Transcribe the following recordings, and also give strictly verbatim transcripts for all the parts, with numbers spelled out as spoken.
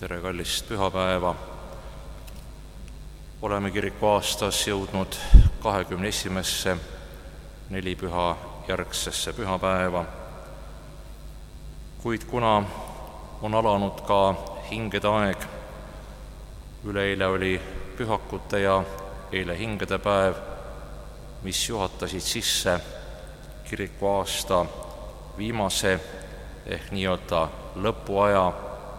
tere kallist pühapäeva! Oleme kiriku aastas jõudnud kahekümne esimesse nelipüha järgsesse pühapäeva, kuid kuna on alanud ka hingede aeg, üleeile oli pühakute ja eile hingede päev, mis juhatasid sisse kiriku aasta viimase ehk nii-öelda lõpuaja,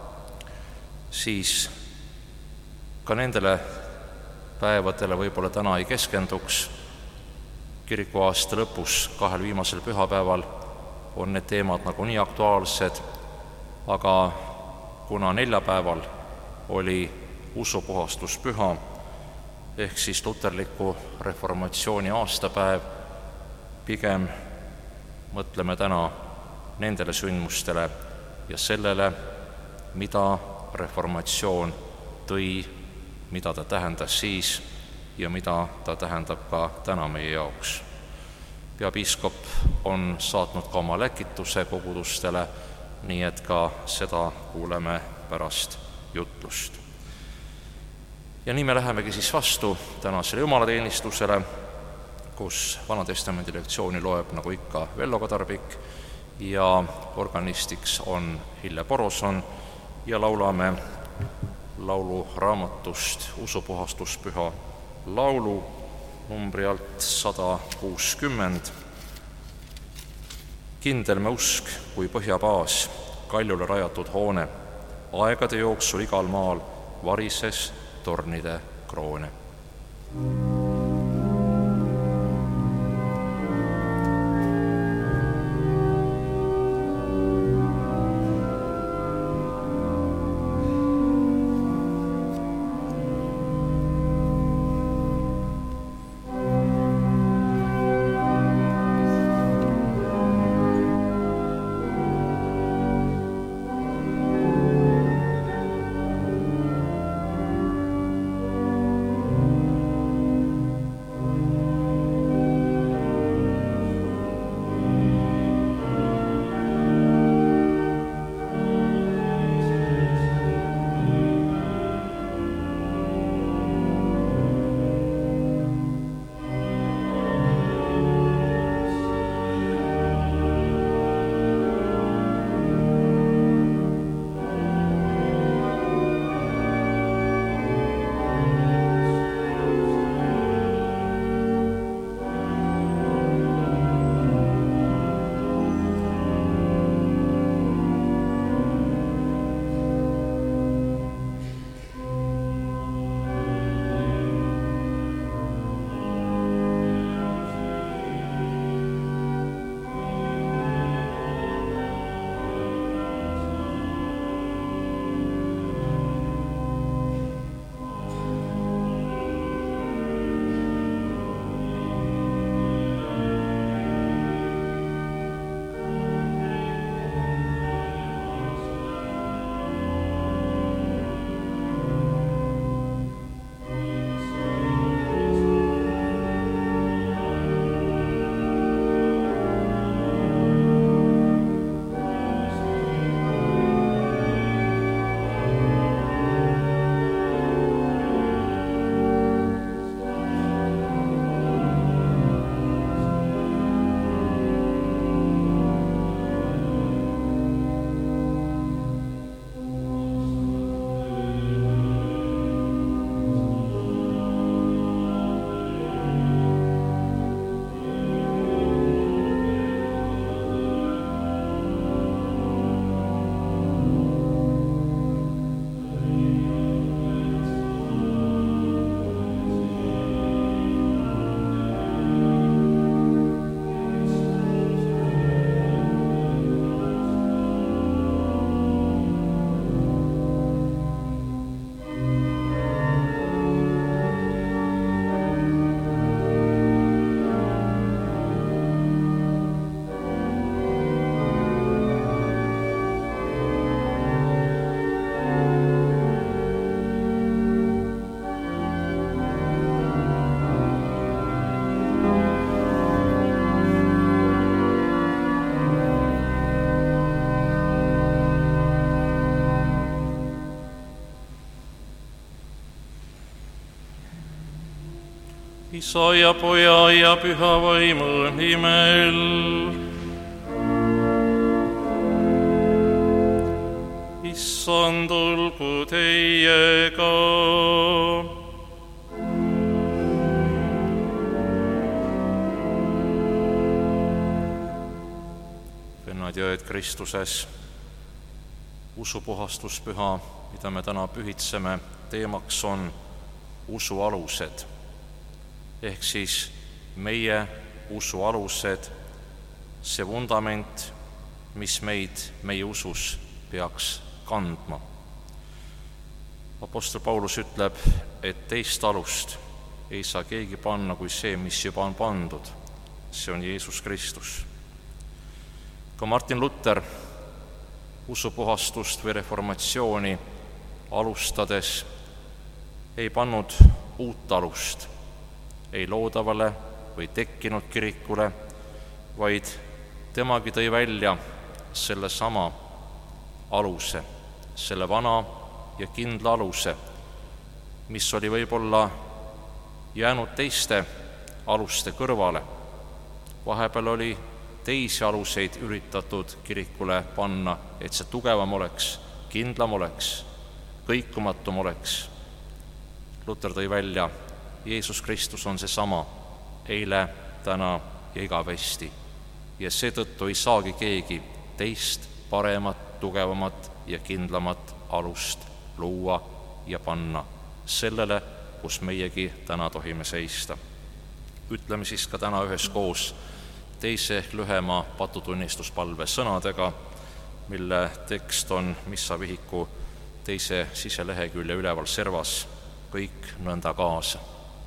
siis ka nendele päevadele võib-olla täna ei keskenduks. Kiriku aasta lõpus, kahel viimasel pühapäeval on need teemad nagunii aktuaalsed, aga kuna neljapäeval oli usupuhastuspüha ehk siis luterliku reformatsiooni aastapäev, pigem mõtleme täna nendele sündmustele ja sellele, mida reformatsioon tõi, mida ta tähendas siis ja mida ta tähendab ka täna meie jaoks. Peapiiskop on saatnud ka oma läkituse kogudustele, nii et ka seda kuuleme pärast jutlust. Ja nii me lähemegi siis vastu tänasele jumalateenistusele, kus Vanatestamendi lektsiooni loeb nagu ikka Vello Kadarbik ja organistiks on Hille Poroson ja laulame lauluraamatust usupuhastuspüha laulu numbri alt sada kuuskümmend. Kindel me usk kui põhjabaas, kaljule rajatud hoone, aegade jooksul igal maal varises tornide kroone. Isa ja Poja ja Püha Vaimu nimel. Issand olgu teiega. Vennad ja õed Kristuses, usupuhastuspüha, mida me täna pühitseme, teemaks on usu alused. Ehk siis meie usu alused, see vundament, mis meid meie usus peaks kandma. Apostel Paulus ütleb, et teist alust ei saa keegi panna kui see, mis juba on pandud. See on Jeesus Kristus. Ka Martin Luther usupuhastust või reformatsiooni alustades ei pannud uut alust, ei loodavale või tekkinud kirikule, vaid temagi tõi välja selle sama aluse, selle vana ja kindla aluse, mis oli võib-olla jäänud teiste aluste kõrvale. Vahepeal oli teisi aluseid üritatud kirikule panna, et see tugevam oleks, kindlam oleks, kõikumatum oleks. Luther tõi välja, Jeesus Kristus on see sama, eile, täna ja igavesti. Ja seetõttu ei saagi keegi teist paremat, tugevamat ja kindlamat alust luua ja panna sellele, kus meiegi täna tohime seista. Ütleme siis ka täna üheskoos teise ehk lühema patutunnistuspalve sõnadega, mille tekst on missavihiku teise siselehekülje üleval servas, kõik nõnda kaasa.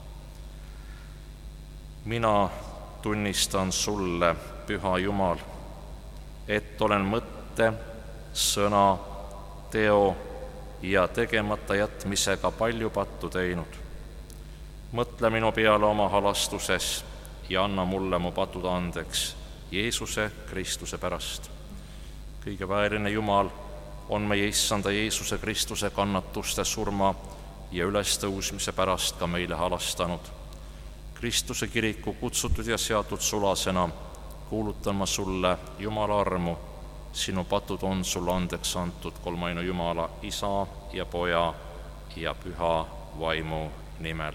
Mina tunnistan sulle, Püha Jumal, et olen mõtte, sõna, teo ja tegemata jätmisega palju pattu teinud. Mõtle minu peale oma halastuses ja anna mulle mu patud andeks Jeesuse Kristuse pärast. Kõige vääriline Jumal on meie Issanda Jeesuse Kristuse kannatuste, surma ja ülestõusmise pärast ka meile halastanud. Kristuse kiriku kutsutud ja seatud sulasena kuulutan ma sulle Jumala armu. Sinu patud on sulle andeks antud kolmainu Jumala, Isa ja Poja ja Püha Vaimu nimel.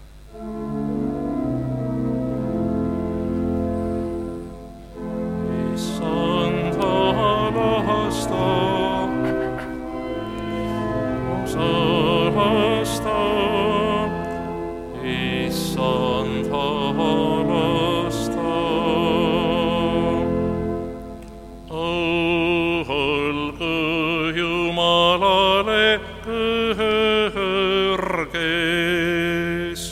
Issand halasta, salasta, Issand halasta. Olgu Jumalale kõrges.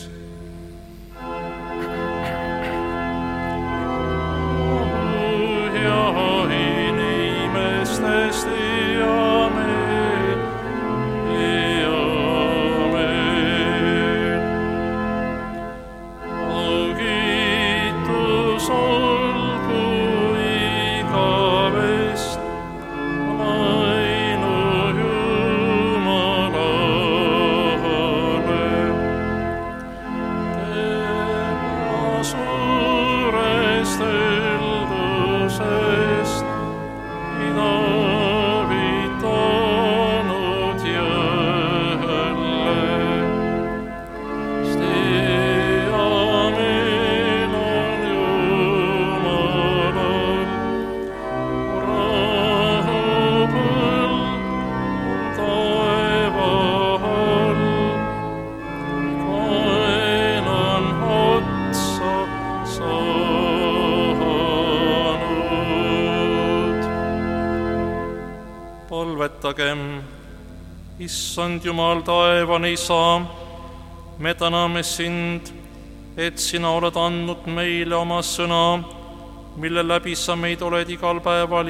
Palvetagem. Issand Jumal, taevane Isa, me täname sind, et sina oled andnud meile oma sõna, mille läbi sa meid oled igal päeval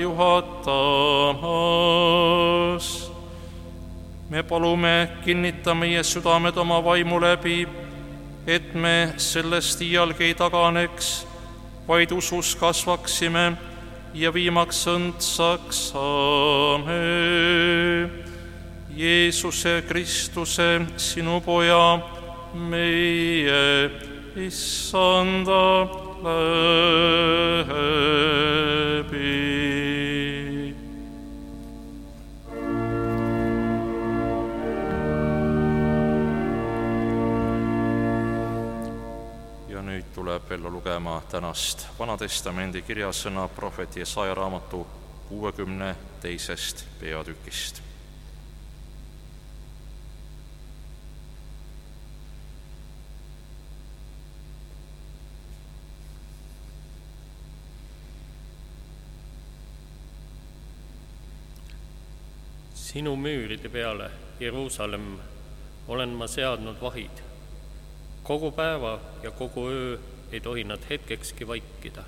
juhatamas. Me palume, kinnita meie südamed oma vaimu läbi, et me sellest iialgi ei taganeks, vaid usus kasvaksime ja viimaks õndsaks saame. Jeesuse Kristuse, sinu Poja, meie issanda läbi. Ja nüüd tuleb ellu lugema tänast Vanatestamendi kirjasõna prohvet Jesaja raamatu kuuekümne teisest peatükist. Sinu müüride peale, Jeruusalemm, olen ma seadnud vahid. Kogu päeva ja kogu öö ei tohi nad hetkekski vaikida.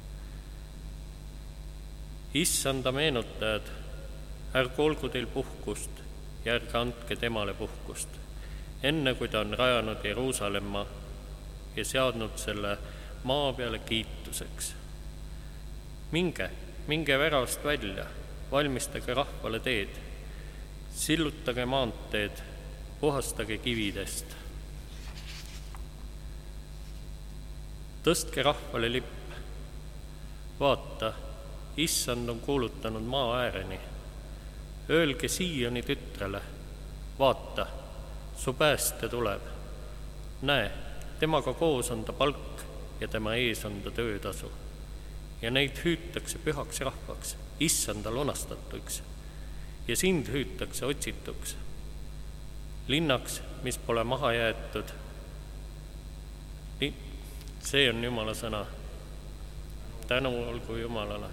Issanda meenutajad, ärgu olgu teil puhkust ja ärge andke temale puhkust, enne kui ta on rajanud Jeruusalemma ja seadnud selle maa peale kiituseks. Minge, minge väravast välja, valmistage rahvale teed, sillutage maanteed, puhastage kividest. Tõstke rahvale lipp. Vaata, issand on kuulutanud maa ääreni. Öelge Sioni tütrele, vaata, su päästja tuleb. Näe, temaga koos on ta palk ja tema ees on ta töötasu. Ja neid hüütakse pühaks rahvaks, issanda lunastatuks. Ja sind hüütakse otsituks. Linnaks, mis pole maha jäetud. See on Jumala sõna. Tänu olgu Jumalale.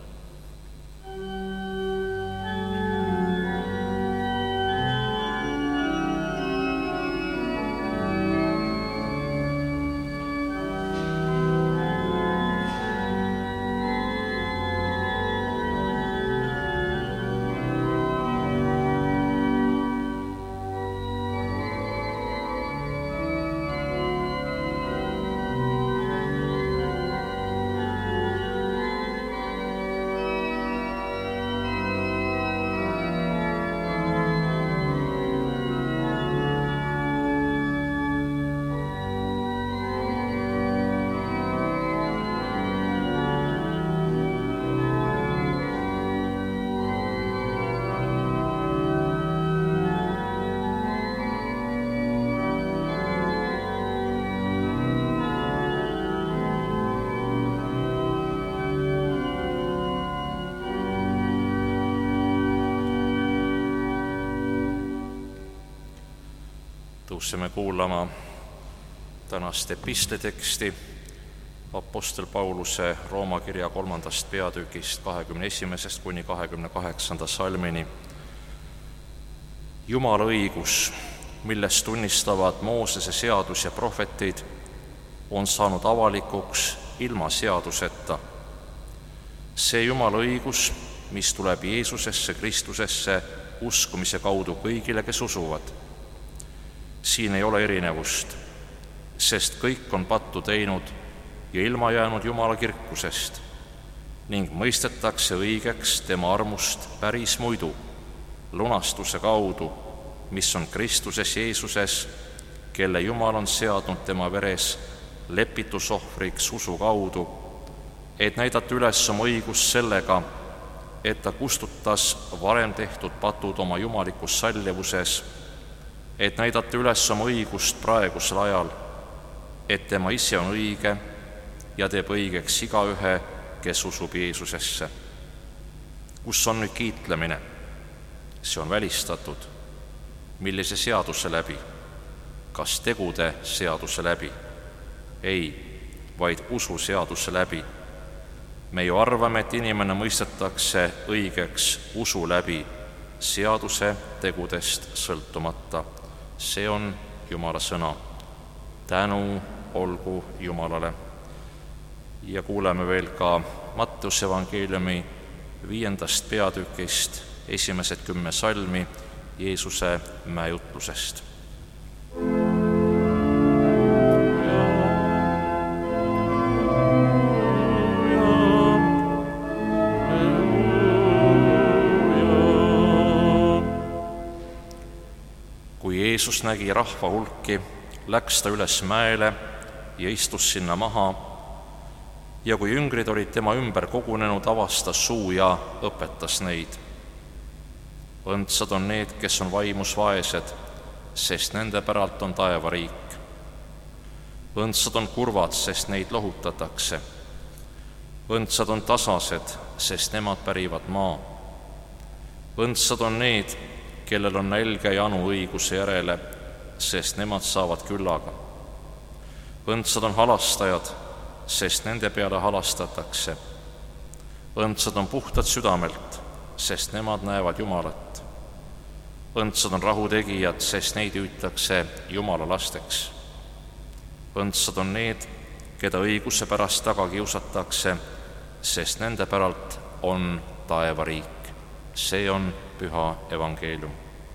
Tõuseme kuulama tänast epistleteksti Apostel Pauluse Rooma kirja kolmandast peatükist kahekümne esimesest kuni kahekümne kaheksanda salmini. Jumala õigus, millest tunnistavad Moosese seadus ja prohvetid, on saanud avalikuks ilma seaduseta. See Jumala õigus, mis tuleb Jeesusesse Kristusesse uskumise kaudu kõigile, kes usuvad. Siin ei ole erinevust, sest kõik on pattu teinud ja ilma jäänud Jumala kirkusest ning mõistetakse õigeks tema armust päris muidu, lunastuse kaudu, mis on Kristuses Jeesuses, kelle Jumal on seadnud tema veres lepitusohvriks usu kaudu, et näidata üles oma õigust sellega, et ta kustutas varem tehtud patud oma jumalikus sallivuses, et näidata üles oma õigust praegusel ajal, et tema ise on õige ja teeb õigeks igaühe, kes usub Jeesusesse. Kus on nüüd kiitlemine? See on välistatud. Millise seaduse läbi? Kas tegude seaduse läbi? Ei, vaid usu seaduse läbi. Me ju arvame, et inimene mõistetakse õigeks usu läbi, seaduse tegudest sõltumata. See on Jumala sõna. Tänu olgu Jumalale. Ja kuuleme veel ka Matteuse evangeeliumi viiendast peatükist esimesed kümme salmi Jeesuse mäejutlusest. Jeesus nägi rahva hulki, läks ta üles mäele ja istus sinna maha, ja kui jüngrid olid tema ümber kogunenud, avastas suu ja õpetas neid. Õndsad on need, kes on vaimus vaesed, sest nende päralt on taevariik. Õndsad on kurvad, sest neid lohutatakse. Õndsad on tasased, sest nemad pärivad maa. Õndsad on need, kellel on nälga ja anu õiguse järele, sest nemad saavad küllaga. Õndsad on halastajad, sest nende peale halastatakse. Õndsad on puhtad südamelt, sest nemad näevad Jumalat. Õndsad on rahutegijad, sest neid hüütakse Jumala lasteks. Õndsad on need, keda õiguse pärast taga kiusatakse, sest nende päralt on taevariik. See on püha evangeelium.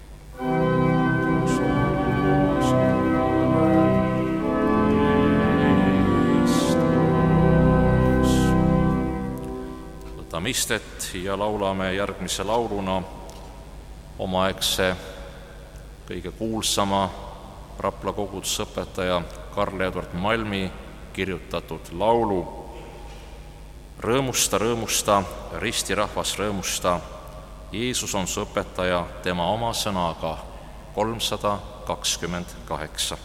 Võtame istet ja laulame järgmise lauluna omaaegse kõige kuulsama Rapla kogudusõpetaja Karl Edward Malmi kirjutatud laulu Rõõmusta, rõõmusta, ristirahvas rõõmusta, Jeesus on su õpetaja tema oma sõnaga, kolmsada kakskümmend kaheksa.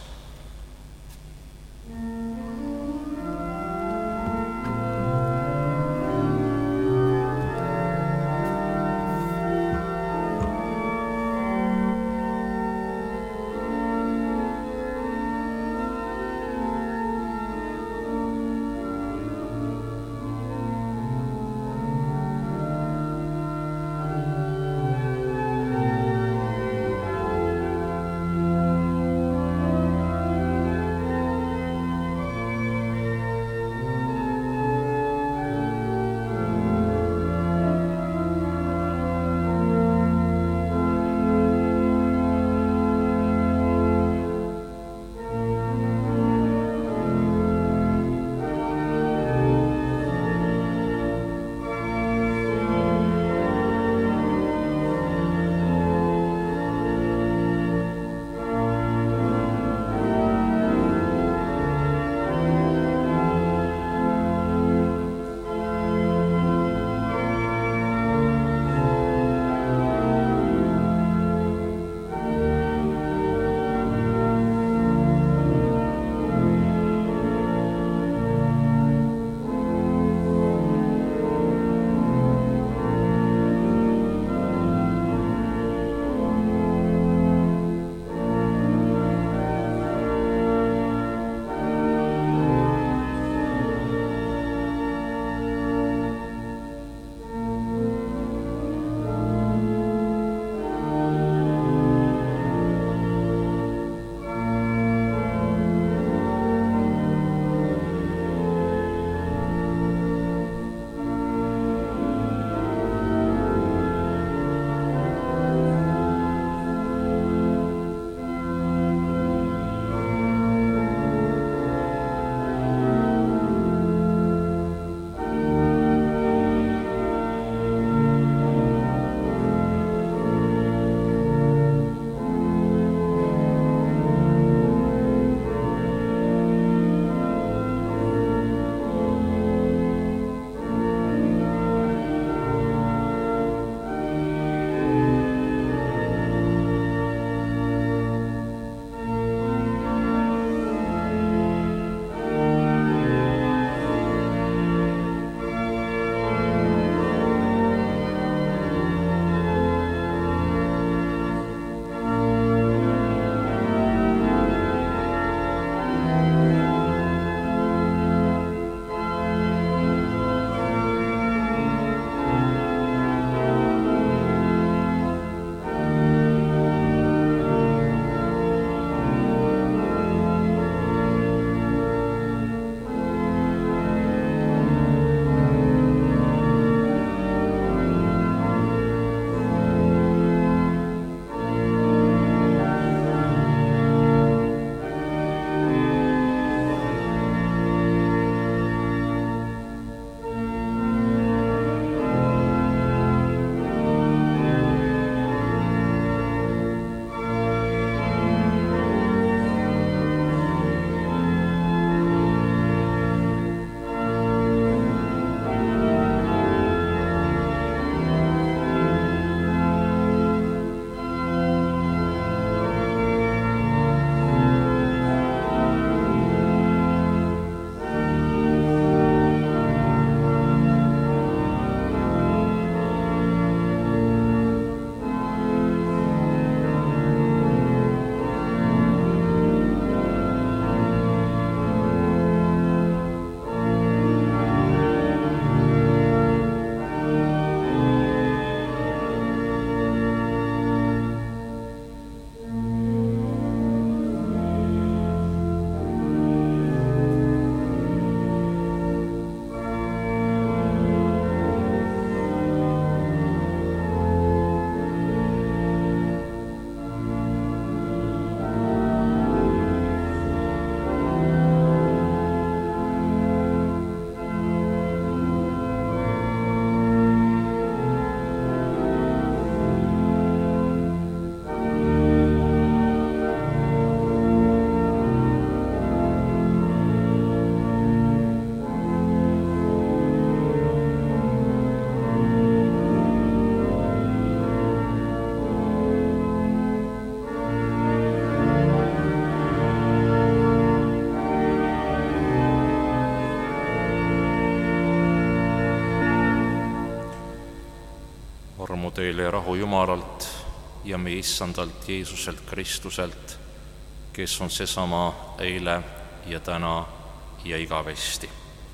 armu teile ja rahu Jumalalt ja meie Issandalt Jeesuselt Kristuselt, kes on seesama eile ja täna ja igavesti.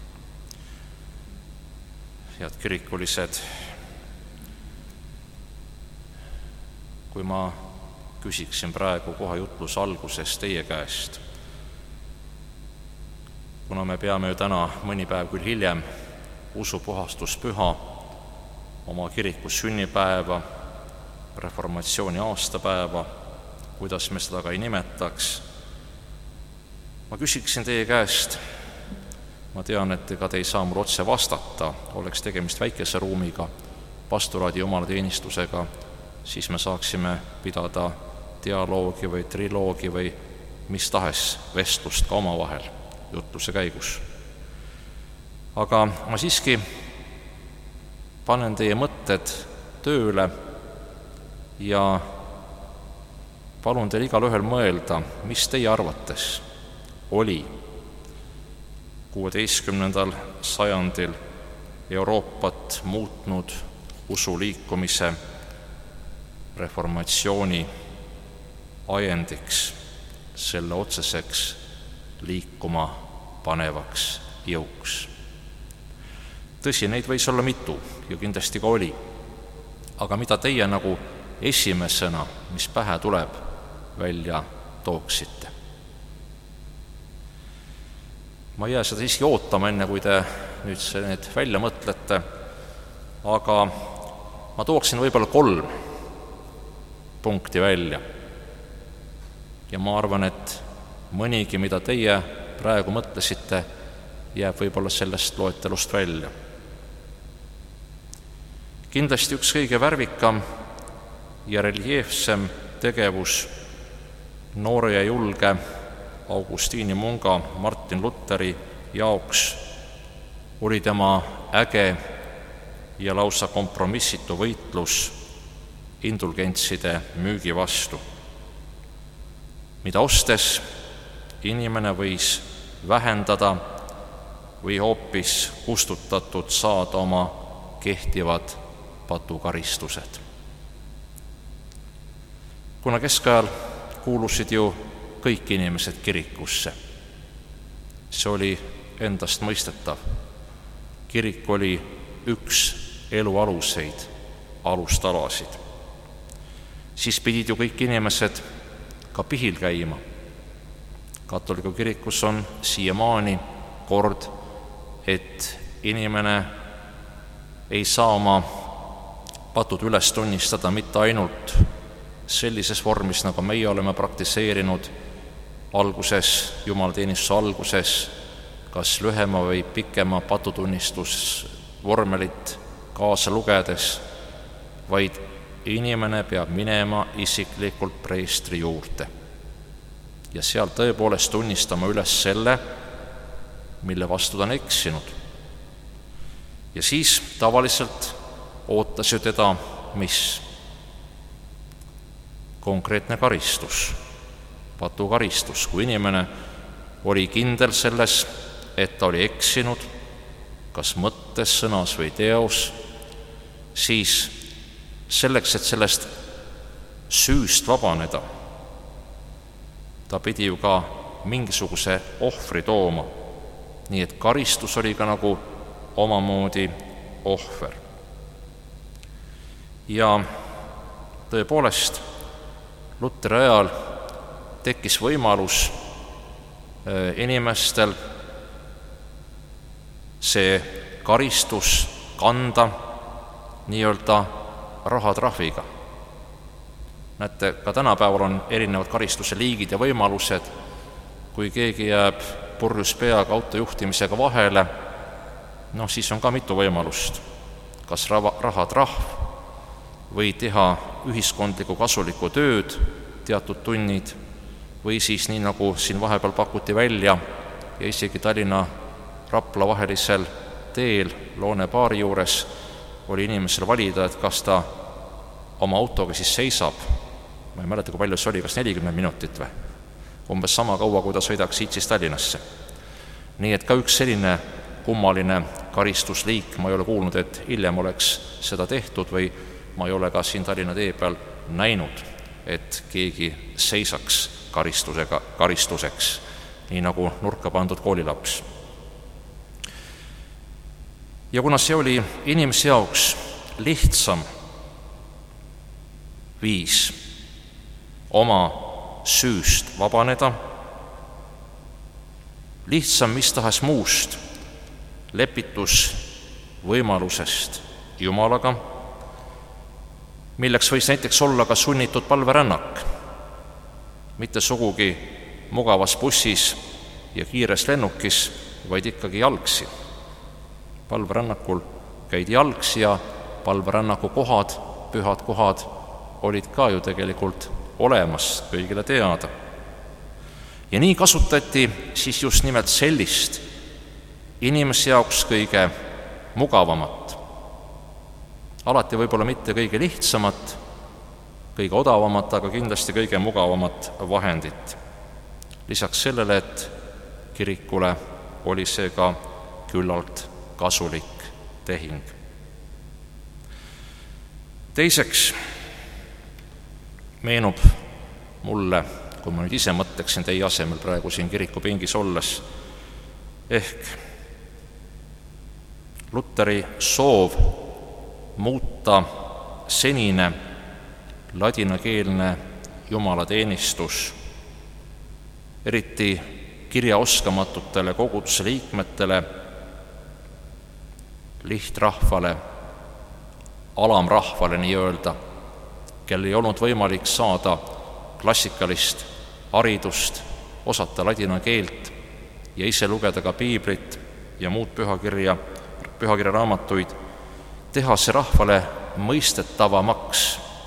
Head kirikulised, kui ma küsiksin praegu kohe jutluse alguses teie käest, kuna me peame ju täna mõni päev küll hiljem usupuhastuspüha, oma kiriku sünnipäeva, reformatsiooni aastapäeva, kuidas me seda ka ei nimetaks, ma küsiksin teie käest, ma tean, et ega te ei saa mul otse vastata, oleks tegemist väikese ruumiga, pastoraadi jumalateenistusega, siis me saaksime pidada dialoogi või triloogi või mis tahes vestlust ka omavahel jutluse käigus. Aga ma siiski panen teie mõtted tööle ja palun teil igalühel mõelda, mis teie arvates oli kuueteistkümnendal sajandil Euroopat muutnud usuliikumise reformatsiooni ajendiks, selle otseseks liikuma panevaks jõuks. Tõsi, neid võis olla mitu ja kindlasti ka oli, aga mida teie nagu esimesena, mis pähe tuleb, välja tooksite? Ma ei jää seda siiski ootama, enne kui te nüüd need välja mõtlete, aga ma tooksin võib-olla kolm punkti välja. Ja ma arvan, et mõnigi, mida teie praegu mõtlesite, jääb võib-olla sellest loetelust välja. Kindlasti üks kõige värvikam ja reljeefsem tegevus noore ja julge Augustiini munga Martin Lutheri jaoks oli tema äge ja lausa kompromissitu võitlus indulgentside müügi vastu, mida ostes inimene võis vähendada või hoopis kustutatud saada oma kehtivad patukaristused. Kuna keskajal kuulusid ju kõik inimesed kirikusse, see oli endast mõistetav. Kirik oli üks elu aluseid, alustalasid. Siis pidid ju kõik inimesed ka pihil käima. Katoliku kirikus on siiamaani kord, et inimene ei saa oma patud üles tunnistada mitte ainult sellises vormis, nagu meie oleme praktiseerinud alguses, jumalateenistuse alguses, kas lühema või pikema patutunnistusvormelit kaasa lugedes, vaid inimene peab minema isiklikult preestri juurde ja seal tõepoolest tunnistama üles selle, mille vastu ta on eksinud. Ja siis tavaliselt ootas ju teda mis? Konkreetne karistus, patukaristus. Kui inimene oli kindel selles, et ta oli eksinud, kas mõttes, sõnas või teos, siis selleks, et sellest süüst vabaneda, ta pidi ju ka mingisuguse ohvri tooma. Nii et karistus oli ka nagu omamoodi ohver. Ja tõepoolest, Lutheri ajal tekkis võimalus inimestel see karistus kanda nii-öelda rahatrahviga. Näete, ka tänapäeval on erinevad karistuse liigid ja võimalused. Kui keegi jääb purjus peaga autojuhtimisega vahele, noh, siis on ka mitu võimalust. Kas rahatrahv või teha ühiskondliku kasulikku tööd teatud tunnid või siis nii, nagu siin vahepeal pakuti välja ja isegi Tallinna Rapla vahelisel teel Loone baari juures oli inimesel valida, et kas ta oma autoga siis seisab, ma ei mäleta, kui palju see oli, kas nelikümmend minutit või, umbes sama kaua, kui ta sõidaks siit siis Tallinnasse. Nii et ka üks selline kummaline karistusliik, ma ei ole kuulnud, et hiljem oleks seda tehtud või ma ei ole ka siin Tallinna tee peal näinud, et keegi seisaks karistusega, karistuseks, nii nagu nurka pandud koolilaps. Ja kuna see oli inimese jaoks lihtsam viis oma süüst vabaneda, lihtsam mis tahes muust lepitusvõimalusest Jumalaga, milleks võis näiteks olla ka sunnitud palverännak, mitte sugugi mugavas bussis ja kiires lennukis, vaid ikkagi jalgsi. Palverännakul käidi jalgsi ja palverännaku kohad, pühad kohad olid ka ju tegelikult olemas, kõigile teada. Ja nii kasutati siis just nimelt sellist inimese jaoks kõige mugavamat, alati võib-olla mitte kõige lihtsamat, kõige odavamat, aga kindlasti kõige mugavamat vahendit. Lisaks sellele, et kirikule oli see ka küllalt kasulik tehing. Teiseks meenub mulle, kui ma nüüd ise mõtleksin teie asemel praegu siin kirikupingis olles, ehk Luteri soov muuta senine ladinakeelne jumalateenistus eriti kirjaoskamatutele koguduse liikmetele, lihtrahvale, alamrahvale nii-öelda, kel ei olnud võimalik saada klassikalist haridust, osata ladina keelt ja ise lugeda ka piiblit ja muud pühakirja, pühakirja raamatuid, teha see rahvale mõistetavamaks,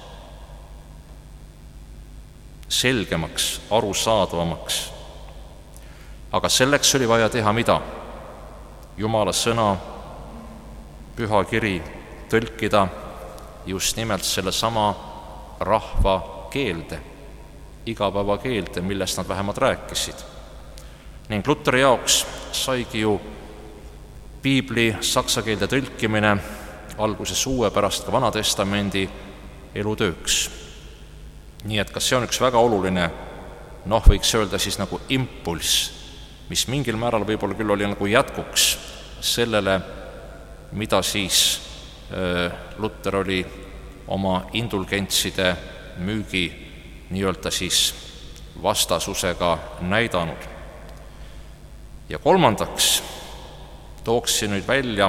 selgemaks, arusaadavamaks. Aga selleks oli vaja teha mida? Jumala sõna, pühakiri tõlkida just nimelt selle sama rahva keelde, igapäevakeelde, millest nad vähemalt rääkisid. Ning Luteri jaoks saigi ju piibli saksa keelde tõlkimine alguses uue pärast ka Vanatestamendi elutööks. Nii et kas see on üks väga oluline, noh, võiks öelda siis nagu impulss, mis mingil määral võib-olla küll oli nagu jätkuks sellele, mida siis Luter oli oma indulgentside müügi nii-öelda siis vastasusega näidanud. Ja kolmandaks tooksin nüüd välja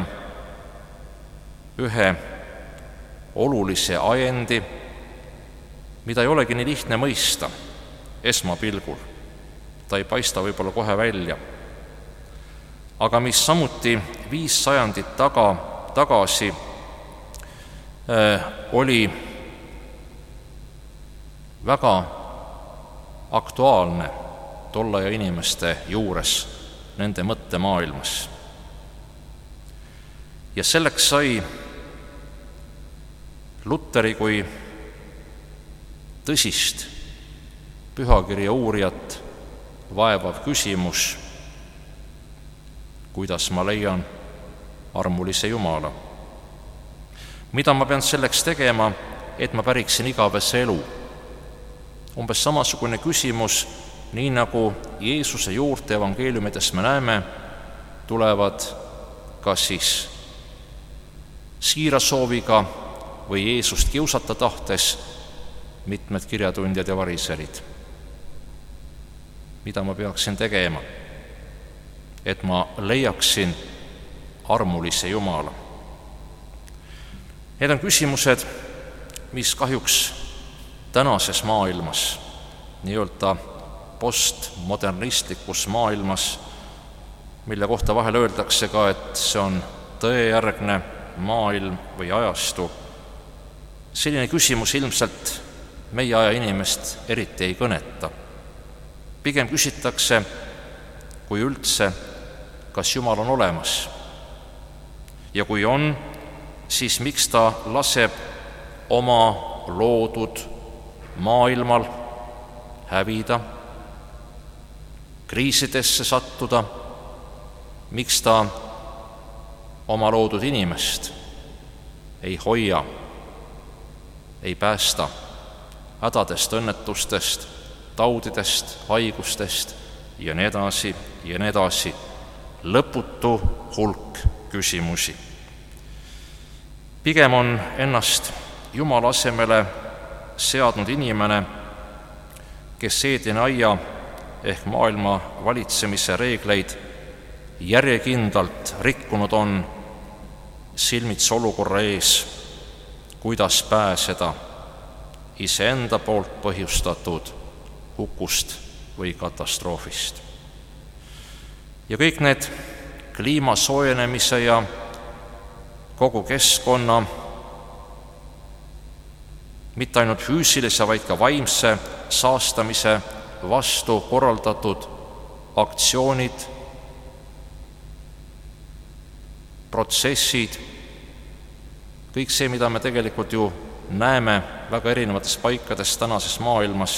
ühe olulise ajendi, mida ei olegi nii lihtne mõista esmapilgul. Ta ei paista võib-olla kohe välja. Aga mis samuti viis sajandit taga, tagasi äh, oli väga aktuaalne tollaja inimeste juures, nende mõttemaailmas. Ja selleks sai Luteri kui tõsist pühakirja uurijat vaevav küsimus, kuidas ma leian armulise Jumala. Mida ma pean selleks tegema, et ma päriksin igavese elu? Umbes samasugune küsimus, nii nagu Jeesuse juurte evangeeliumides me näeme, tulevad kas siis siira sooviga või Jeesust kiusata tahtes mitmed kirjatundjad ja variserid. Mida ma peaksin tegema, et ma leiaksin armulise Jumala? Need on küsimused, mis kahjuks tänases maailmas, nii-öelda postmodernistlikus maailmas, mille kohta vahel öeldakse ka, et see on tõejärgne maailm või ajastu, selline küsimus ilmselt meie aja inimest eriti ei kõneta. Pigem küsitakse, kui üldse, kas Jumal on olemas. Ja kui on, siis miks ta laseb oma loodud maailmal hävida, kriisidesse sattuda, miks ta oma loodud inimest ei hoia ei päästa hädadest, õnnetustest, taudidest, haigustest ja nii edasi ja nii edasi. Lõputu hulk küsimusi. Pigem on ennast Jumala asemele seadnud inimene, kes Eedeni aia ehk maailma valitsemise reegleid järjekindlalt rikkunud on, silmitsi olukorra ees, kuidas pääseda iseenda poolt põhjustatud hukust või katastroofist. Ja kõik need kliima soojenemise ja kogu keskkonna, mitte ainult füüsilise, vaid ka vaimse saastamise vastu korraldatud aktsioonid, protsessid, kõik see, mida me tegelikult ju näeme väga erinevates paikades tänases maailmas,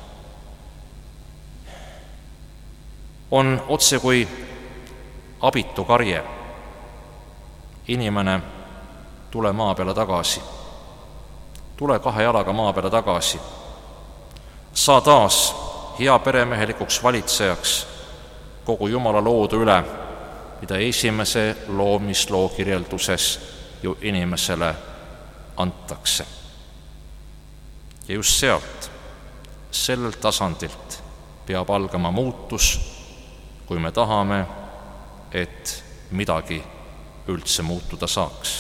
on otse kui abitu karje. Inimene, tule maa peale tagasi. Tule kahe jalaga maa peale tagasi. Saa taas hea peremehelikuks valitsejaks kogu Jumala loodu üle, mida esimese loomisloo kirjelduses ju inimesele antakse. Ja just sealt, sellelt tasandilt peab algama muutus, kui me tahame, et midagi üldse muutuda saaks.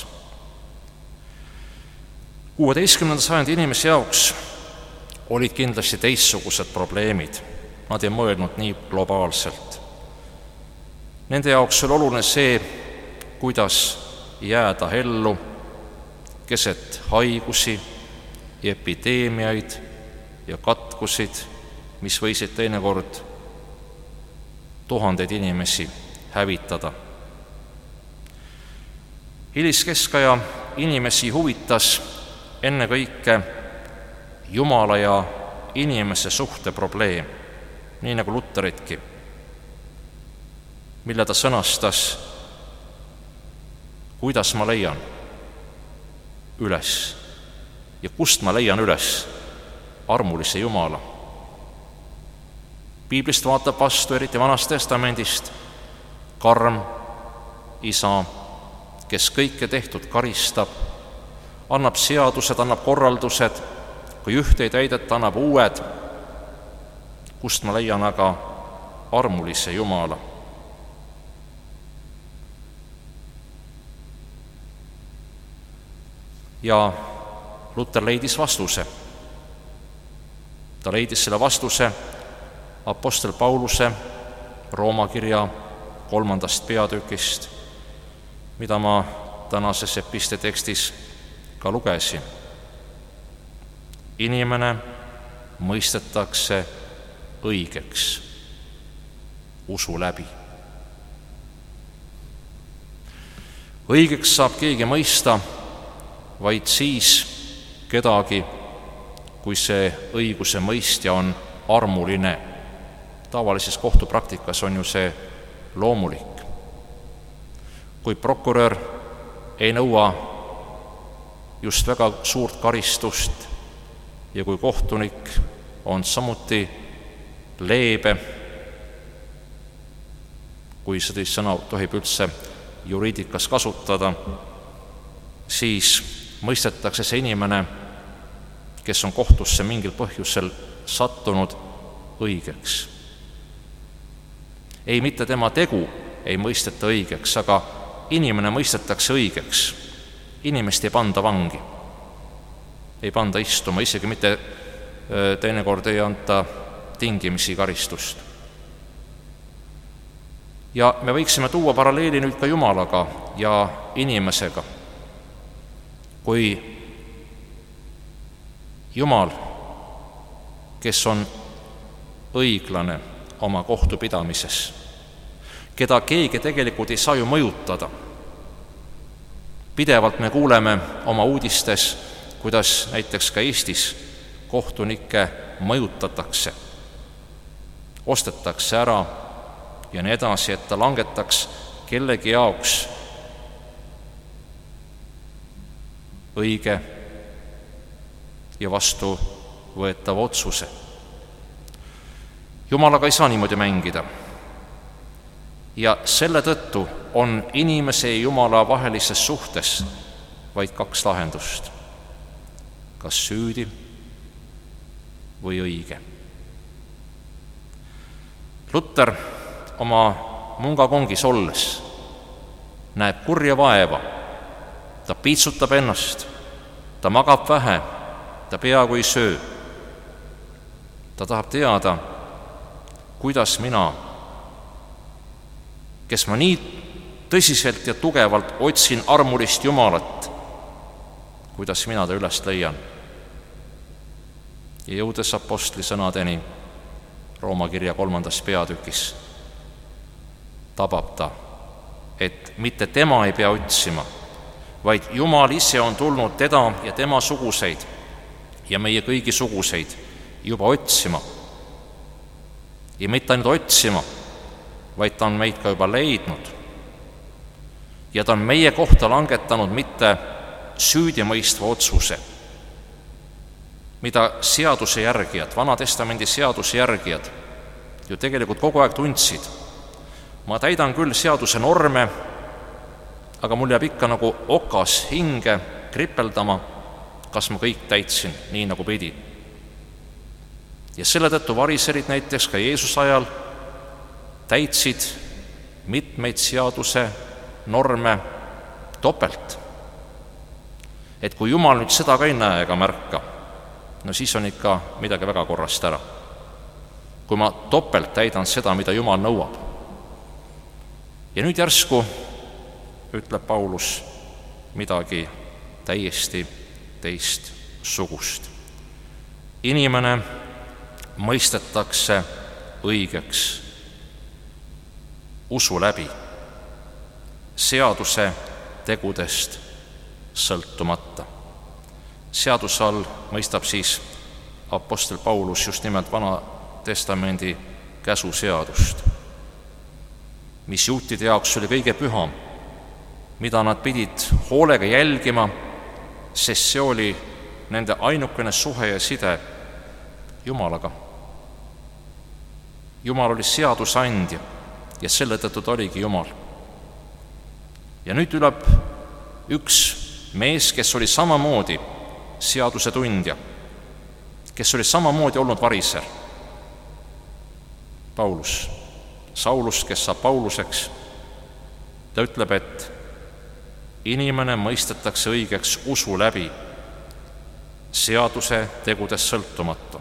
kuueteistkümnenda sajandi inimese jaoks olid kindlasti teistsugused probleemid. Nad ei mõelnud nii globaalselt. Nende jaoks oli oluline see, kuidas jääda ellu keset haigusi ja epideemiaid ja katkusid, mis võisid teinekord tuhandeid inimesi hävitada. Hiliskeskaja inimesi huvitas ennekõike Jumala ja inimese suhte probleem, nii nagu Luteritki, mille ta sõnastas, kuidas ma leian üles ja kust ma leian üles armulise Jumala. Piiblist vaatab vastu, eriti Vanast Testamendist, karm isa, kes kõike tehtud karistab, annab seadused, annab korraldused, kui ühte ei täideta, annab uued. Kust ma leian aga armulise Jumala? Ja Luter leidis vastuse. Ta leidis selle vastuse apostel Pauluse Rooma kirja kolmandast peatükist, mida ma tänases epistetekstis ka lugesin. Inimene mõistetakse õigeks usu läbi. Õigeks saab keegi mõista vaid siis kedagi, kui see õiguse mõistja on armuline. Tavalises kohtupraktikas on ju see loomulik. Kui prokurör ei nõua just väga suurt karistust ja kui kohtunik on samuti leebe, kui sellist sõna tohib üldse juriidikas kasutada, siis mõistetakse see inimene, kes on kohtusse mingil põhjusel sattunud, õigeks. Ei, mitte tema tegu ei mõisteta õigeks, aga inimene mõistetakse õigeks. Inimest ei panda vangi, ei panda istuma, isegi mitte teinekord ei anta tingimisi karistust. Ja me võiksime tuua paralleeli nüüd ka Jumalaga ja inimesega. Kui Jumal, kes on õiglane oma kohtupidamises, keda keegi tegelikult ei saa ju mõjutada. Pidevalt me kuuleme oma uudistes, kuidas näiteks ka Eestis kohtunikke mõjutatakse, ostetakse ära ja nii edasi, et ta langetaks kellegi jaoks õige ja vastuvõetava otsuse. Jumalaga ei saa niimoodi mängida. Ja selle tõttu on inimese ja Jumala vahelises suhtes vaid kaks lahendust. Kas süüdi või õige. Luter oma mungakongis olles näeb kurja vaeva, ta piitsutab ennast, ta magab vähe, ta peaaegu ei söö. Ta tahab teada, kuidas mina, kes ma nii tõsiselt ja tugevalt otsin armulist Jumalat, kuidas mina ta üles leian. Ja jõudes apostli sõnadeni Rooma kirja kolmandas peatükis, tabab ta, et mitte tema ei pea otsima, vaid Jumal ise on tulnud teda ja tema suguseid ja meie kõigi suguseid juba otsima. Ja mitte ainult otsima, vaid ta on meid ka juba leidnud. Ja ta on meie kohta langetanud mitte süüdimõistva otsuse, mida seaduse järgijad, Vana-testamendi seaduse järgijad ju tegelikult kogu aeg tundsid. Ma täidan küll seaduse norme, aga mul jääb ikka nagu okas hinge kripeldama, kas ma kõik täitsin nii, nagu pidi. Ja selle tõttu variserid näiteks ka Jeesuse ajal täitsid mitmeid seaduse norme topelt. Et kui Jumal nüüd seda ka ei näe ega märka, no siis on ikka midagi väga korrast ära. Kui ma topelt täidan seda, mida Jumal nõuab. Ja nüüd järsku ütleb Paulus midagi täiesti teist sugust. Inimene mõistetakse õigeks usu läbi, seaduse tegudest sõltumata. Seaduse all mõistab siis apostel Paulus just nimelt Vana-testamendi käsuseadust, mis juutide jaoks oli kõige püham, mida nad pidid hoolega jälgima, sest see oli nende ainukene suhe ja side Jumalaga. Jumal oli seadusandja ja selle tõttu ta oligi Jumal. Ja nüüd tuleb üks mees, kes oli samamoodi seaduse tundja, kes oli samamoodi olnud variser. Paulus, Saulus, kes saab Pauluseks, ta ütleb, et inimene mõistetakse õigeks usu läbi, seaduse tegudest sõltumatu.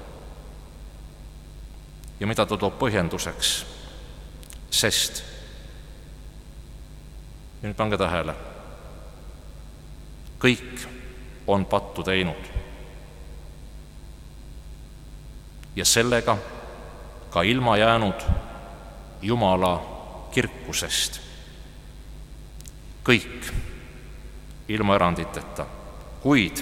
Ja mida ta toob põhjenduseks? Sest, ja nüüd pange tähele, kõik on pattu teinud. Ja sellega ka ilma jäänud Jumala kirkusest. Kõik ilma eranditeta, kuid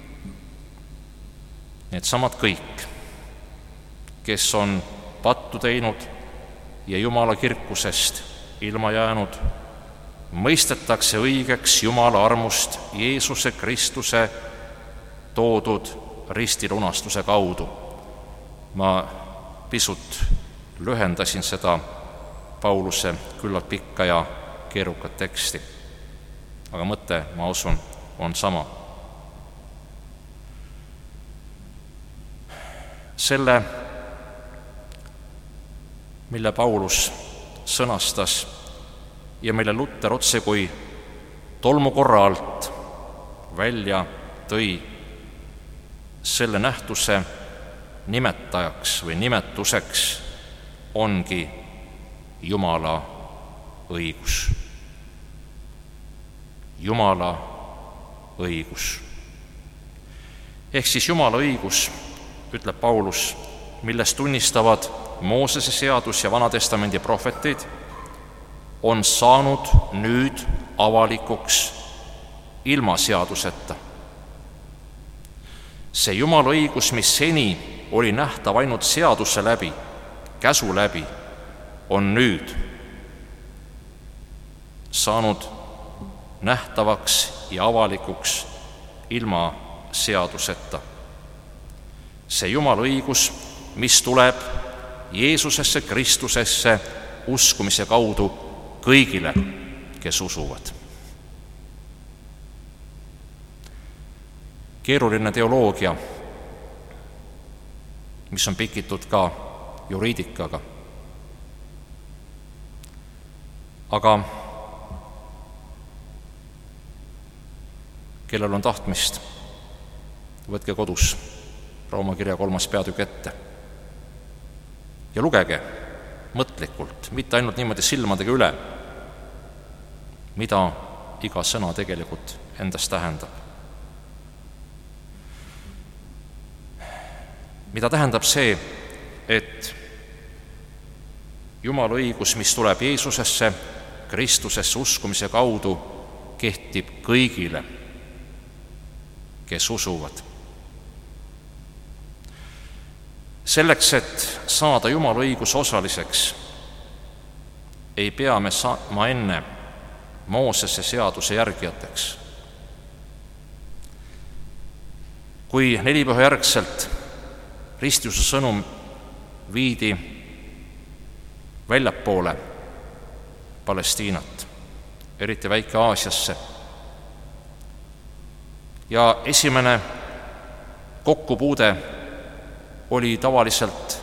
need samad kõik, kes on pattu teinud ja Jumala kirkusest ilma jäänud, mõistetakse õigeks Jumala armust Jeesuse Kristuse toodud ristilunastuse kaudu. Ma pisut lühendasin seda Pauluse küllalt pikka ja keerukat teksti, aga mõte, ma usun, on sama. Selle, mille Paulus sõnastas ja mille Luter otse kui tolmukorra alt välja tõi, selle nähtuse nimetajaks või nimetuseks ongi Jumala õigus. Jumala õigus. Ehk siis Jumala õigus, ütleb Paulus, millest tunnistavad Moosese seadus ja Vana-testamendi prohvetid, on saanud nüüd avalikuks ilma seaduseta. See Jumala õigus, mis seni oli nähtav ainult seaduse läbi, käsu läbi, on nüüd saanud nähtavaks ja avalikuks ilma seaduseta. see Jumala õigus, mis tuleb Jeesusesse Kristusesse uskumise kaudu kõigile, kes usuvad. Keeruline teoloogia, mis on pikitud ka juriidikaga. Aga kellel on tahtmist, võtke kodus Rooma kirja kolmas peatükk ette ja lugege mõtlikult, mitte ainult niimoodi silmadega üle, mida iga sõna tegelikult endast tähendab. Mida tähendab see, et Jumala õigus, mis tuleb Jeesusesse, Kristusesse uskumise kaudu, kehtib kõigile, kes usuvad. Selleks, et saada Jumala õiguse osaliseks, ei pea me saama enne Moosese seaduse järgijateks. Kui nelipüha järgselt ristuse sõnum viidi väljapoole Palestiinat, eriti Väike-Aasiasse, ja esimene kokkupuude oli tavaliselt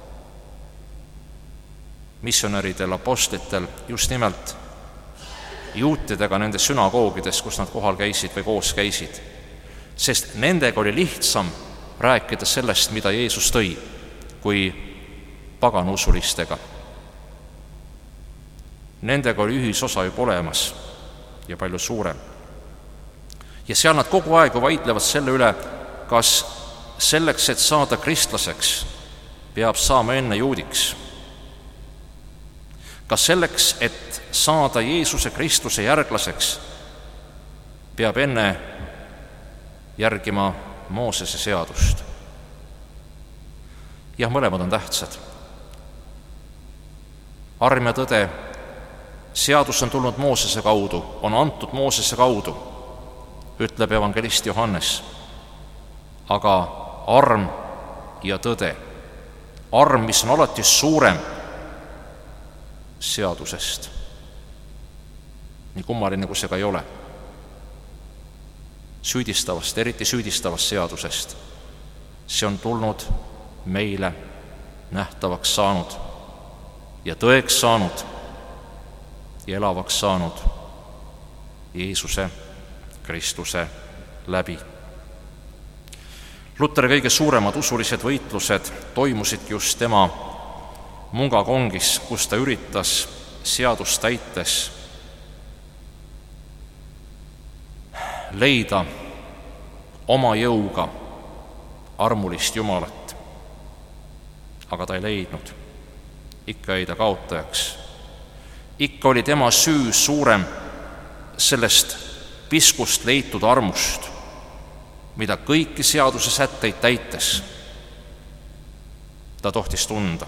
missionäridel, apostlitel just nimelt juutidega nende sünagoogides, kus nad kohal käisid või koos käisid, sest nendega oli lihtsam rääkida sellest, mida Jeesus tõi, kui paganusulistega. Nendega oli ühisosa juba olemas ja palju suurem. Ja seal nad kogu aeg vaidlevad selle üle, kas selleks, et saada kristlaseks, peab saama enne juudiks. Kas selleks, et saada Jeesuse Kristuse järglaseks, peab enne järgima Moosese seadust. Jah, mõlemad on tähtsad. Arm ja tõde, seadus on tulnud Moosese kaudu, on antud Moosese kaudu, ütleb evangelist Johannes. Aga arm ja tõde, arm, mis on alati suurem seadusest, nii kummaline kui see ka ei ole, süüdistavast, eriti süüdistavast seadusest, see on tulnud meile nähtavaks saanud ja tõeks saanud ja elavaks saanud Jeesuse Kristuse läbi. Luteri kõige suuremad usulised võitlused toimusidki just tema mungakongis, kus ta üritas seadust täites leida oma jõuga armulist Jumalat. Aga ta ei leidnud. Ikka jäi ta kaotajaks. Ikka oli tema süü suurem sellest piskust leitud armust, mida kõiki seaduse sätteid täites ta tohtis tunda.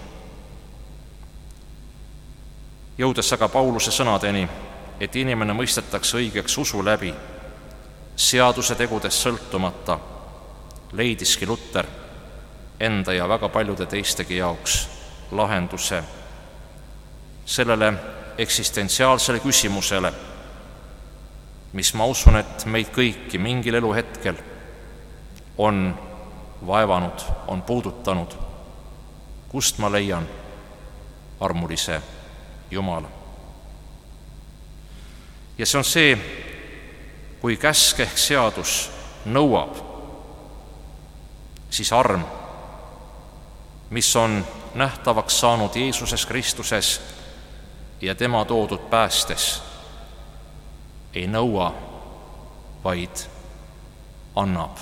Jõudes aga Pauluse sõnadeni, et inimene mõistetakse õigeks usu läbi, seaduse tegudest sõltumata, leidiski Luter enda ja väga paljude teistegi jaoks lahenduse sellele eksistentsiaalsele küsimusele, mis ma usun, et meid kõiki mingil eluhetkel on vaevanud, on puudutanud, kust ma leian armulise Jumala. Ja see on see, kui käsk ehk seadus nõuab, siis arm, mis on nähtavaks saanud Jeesuses Kristuses ja tema toodud päästes, ei nõua, vaid annab.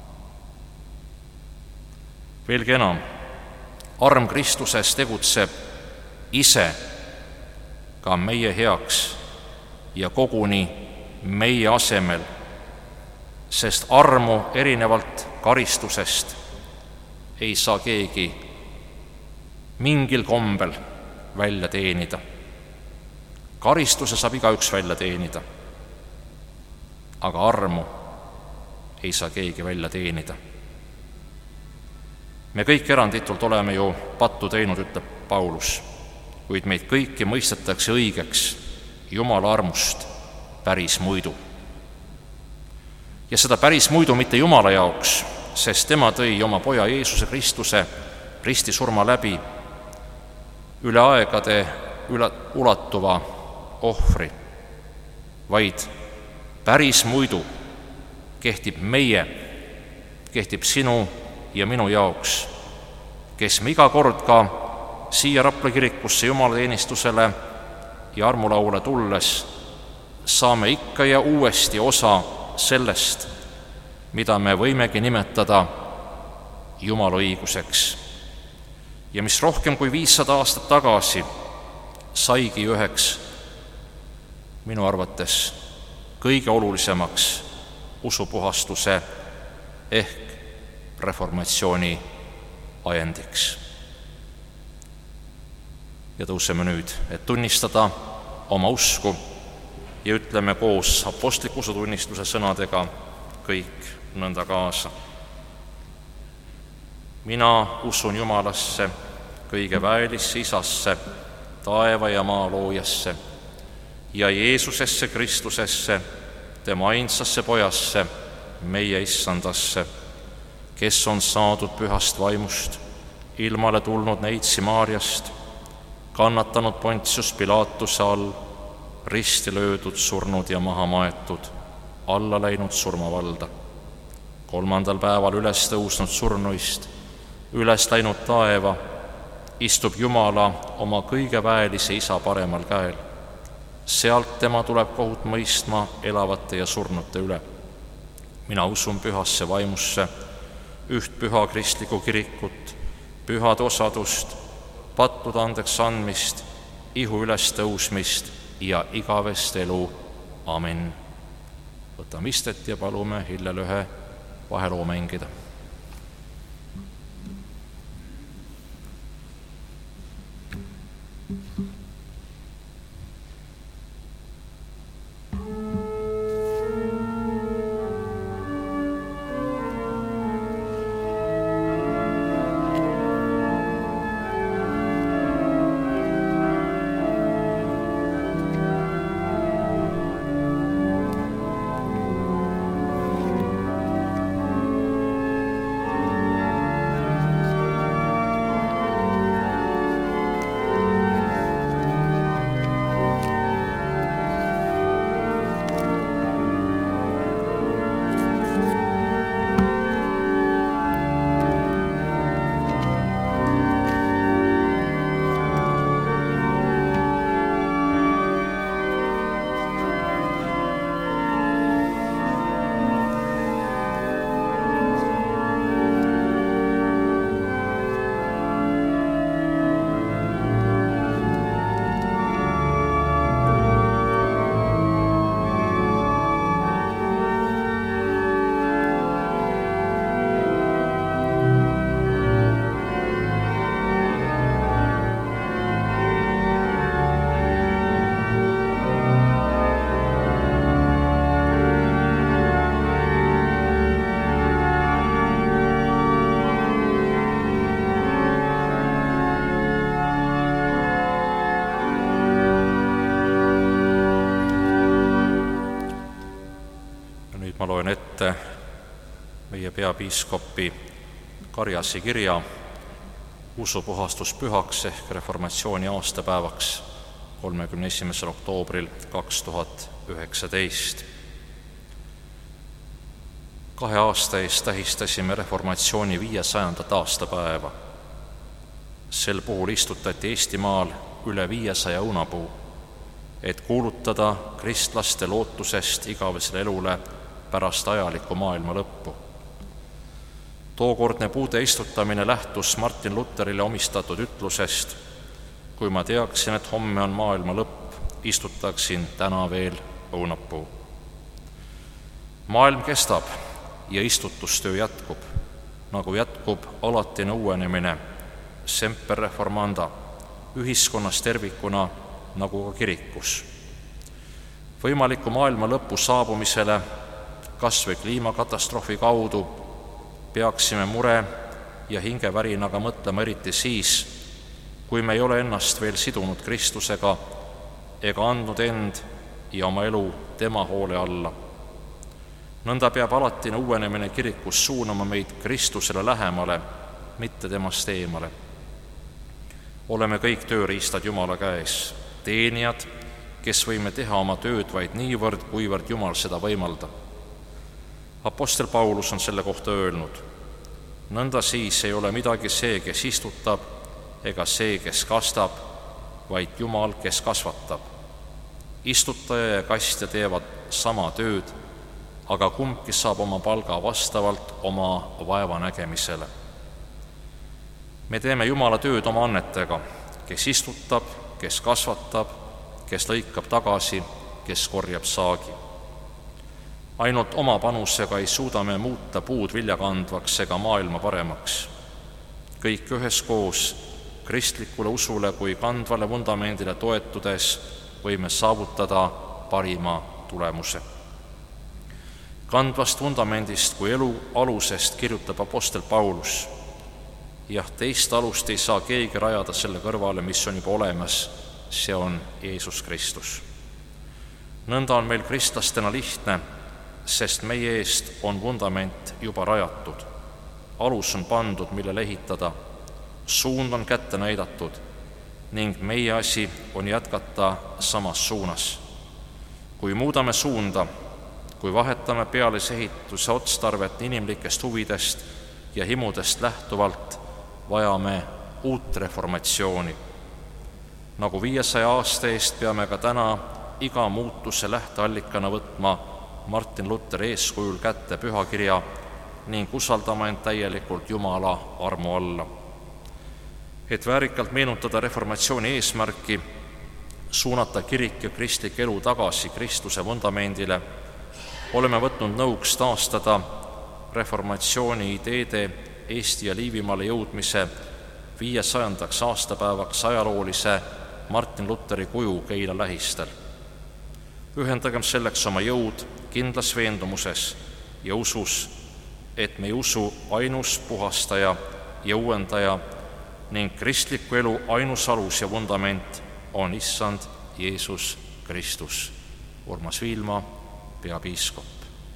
Veelgi enam, arm Kristuses tegutseb ise ka meie heaks ja koguni meie asemel, sest armu erinevalt karistusest ei saa keegi mingil kombel välja teenida. Karistuse saab igaüks välja teenida, aga armu ei saa keegi välja teenida. me kõik eranditult oleme ju pattu teinud, ütleb Paulus, kuid meid kõiki mõistetakse õigeks Jumala armust päris muidu. Ja seda päris muidu mitte Jumala jaoks, sest tema tõi oma poja Jeesuse Kristuse ristisurma läbi üle aegade üle ulatuva ohvri, vaid päris muidu kehtib meie, kehtib sinu ja minu jaoks, kes me iga kord ka siia Rapla kirikusse jumalateenistusele ja armulaule tulles saame ikka ja uuesti osa sellest, mida me võimegi nimetada Jumala õiguseks. Ja mis rohkem kui viissada aastat tagasi saigi üheks minu arvates kõige olulisemaks usupuhastuse ehk reformatsiooni ajendiks. Ja tõuseme nüüd, et tunnistada oma usku ja ütleme koos apostliku usutunnistuse sõnadega kõik nõnda kaasa. Mina usun Jumalasse, kõige väelisse Isasse, taeva ja maa loojasse ja Jeesusesse Kristusesse, tema ainsasse pojasse, meie issandasse, kes on saadud pühast vaimust, ilmale tulnud neitsi Maarjast, kannatanud Pontius Pilatuse all, risti löödud, surnud ja maha maetud, alla läinud surmavalda, kolmandal päeval üles tõusnud surnuist, üles läinud taeva, istub Jumala oma kõige väelise Isa paremal käel. Sealt tema tuleb kohut mõistma elavate ja surnute üle. Mina usun pühasse vaimusse, üht püha kristlikku kirikut, pühad osadust, pattude andeks andmist, ihu üles tõusmist ja igavest elu. Amen. Võtame istet ja palume Hillel ühe vaheloo mängida. Ma loen ette meie peapiiskopi Karjasi kirja usupuhastuspühaks ehk reformatsiooni aastapäevaks kolmekümne esimesel oktoobril kaks tuhat üheksateist. Kahe aasta eest tähistasime reformatsiooni viiesajandat aastapäeva. Sel puhul istutati Eestimaal üle viiesaja õunapuu, et kuulutada kristlaste lootusest igavesele elule pärast ajalikku maailma lõppu. Tookordne puude istutamine lähtus Martin Lutherile omistatud ütlusest: kui ma teaksin, et homme on maailma lõpp, istutaksin täna veel õunapuu. Maailm kestab ja istutustöö jätkub, nagu jätkub alatine uuenemine, semper reformanda, ühiskonnas tervikuna nagu ka kirikus. Võimaliku maailma lõpu saabumisele kas või kliimakatastroofi kaudu peaksime mure ja hingevärinaga mõtlema eriti siis, kui me ei ole ennast veel sidunud Kristusega ega andnud end ja oma elu tema hoole alla. Nõnda peab alatine uuenemine kirikus suunama meid Kristusele lähemale, mitte temast eemale. Oleme kõik tööriistad Jumala käes, teenijad, kes võime teha oma tööd vaid niivõrd, kuivõrd Jumal seda võimaldab. Apostel Paulus on selle kohta öelnud: nõnda siis ei ole midagi see, kes istutab, ega see, kes kastab, vaid Jumal, kes kasvatab. Istutaja ja kastja teevad sama tööd, aga kumbki saab oma palga vastavalt oma vaevanägemisele. Me teeme Jumala tööd oma annetega, kes istutab, kes kasvatab, kes lõikab tagasi, kes korjab saagi. Ainult oma panusega ei suuda me muuta puud viljakandvaks ega maailma paremaks. Kõik üheskoos kristlikule usule kui kandvale vundamendile toetudes võime saavutada parima tulemuse. Kandvast vundamendist kui elu alusest kirjutab apostel Paulus: jah, teist alust ei saa keegi rajada selle kõrvale, mis on juba olemas, see on Jeesus Kristus. Nõnda on meil kristlastena lihtne, sest meie eest on vundament juba rajatud. Alus on pandud, millele ehitada, suund on kätte näidatud ning meie asi on jätkata samas suunas. Kui muudame suunda, kui vahetame pealisehituse otstarvet inimlikest huvidest ja himudest lähtuvalt, vajame uut reformatsiooni. Nagu viiesaja aasta eest peame ka täna iga muutuse lähteallikana võtma Martin Luteri eeskujul kätte pühakirja ning usaldama end täielikult Jumala armu alla. Et väärikalt meenutada reformatsiooni eesmärki, suunata kirik ja kristlik elu tagasi Kristuse vundamendile, oleme võtnud nõuks taastada reformatsiooni ideede Eesti ja Liivimaale jõudmise viiesajandaks aastapäevaks ajaloolise Martin Luteri kuju Keila lähistel. Ühendagem selleks oma jõud kindlas veendumuses ja usus, et meie usu ainus puhastaja ja uuendaja ning kristliku elu ainus alus ja vundament on Issand Jeesus Kristus. Urmas Viilma, peapiiskop.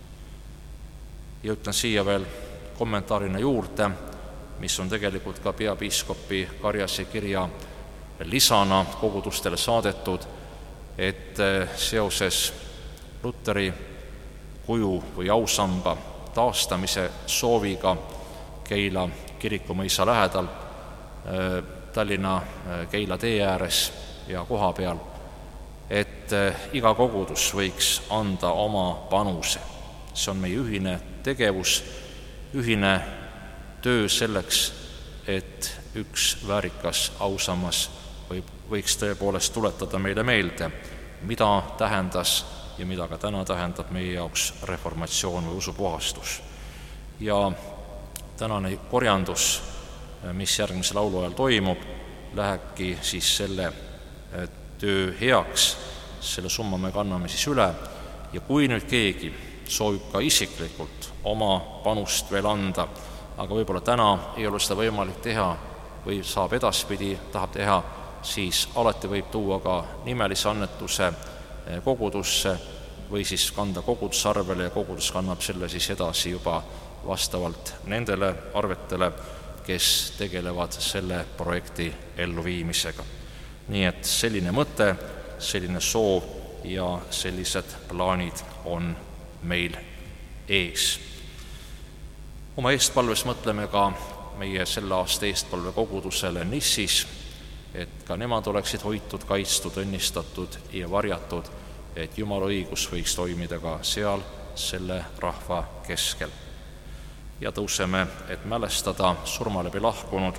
Ja ütlen siia veel kommentaarina juurde, mis on tegelikult ka peapiiskopi Karjase kirja lisana kogudustele saadetud, et seoses Luteri kuju või ausamba taastamise sooviga Keila kirikumõisa lähedal, Tallinna Keila tee ääres ja koha peal, et iga kogudus võiks anda oma panuse. See on meie ühine tegevus, ühine töö selleks, et üks väärikas ausammas või võiks tõepoolest tuletada meile meelde, mida tähendas ja mida ka täna tähendab meie jaoks reformatsioon või usupuhastus. Ja tänane korjandus, mis järgmise laulu ajal toimub, lähebki siis selle töö heaks, selle summa me kanname siis üle ja kui nüüd keegi soovib ka isiklikult oma panust veel anda, aga võib-olla täna ei ole seda võimalik teha või saab edaspidi, tahab teha, siis alati võib tuua ka nimelise annetuse kogudusse või siis kanda kogudusarvele ja kogudus kannab selle siis edasi juba vastavalt nendele arvetele, kes tegelevad selle projekti elluviimisega. Nii et selline mõte, selline soov ja sellised plaanid on meil ees. Oma eestpalves mõtleme ka meie selle aasta eestpalve kogudusele Nissis, et ka nemad oleksid hoitud, kaitstud, õnnistatud ja varjatud, et Jumala õigus võiks toimida ka seal selle rahva keskel. Ja tõuseme, et mälestada surma läbi lahkunud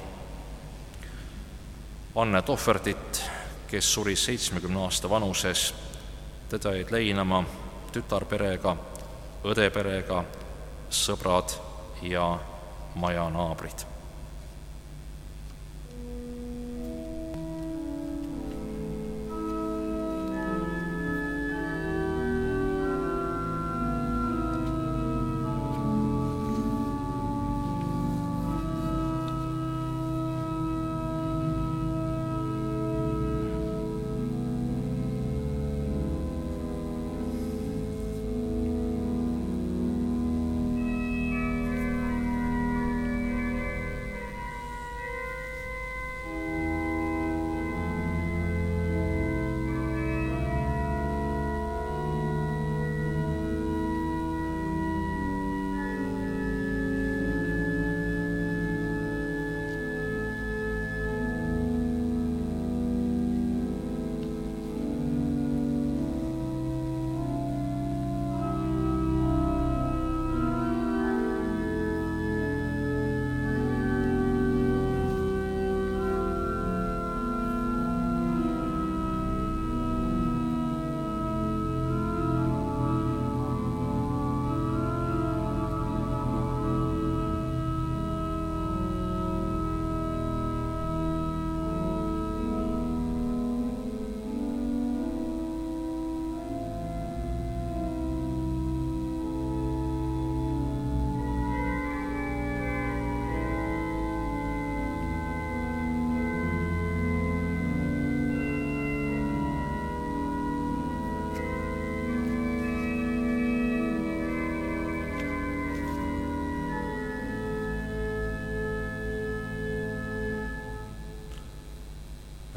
Anne Tohverdit, kes suri seitsmekümne aasta vanuses. Teda jäid leinama tütarperega, õdeperega, sõbrad ja majanaabrid.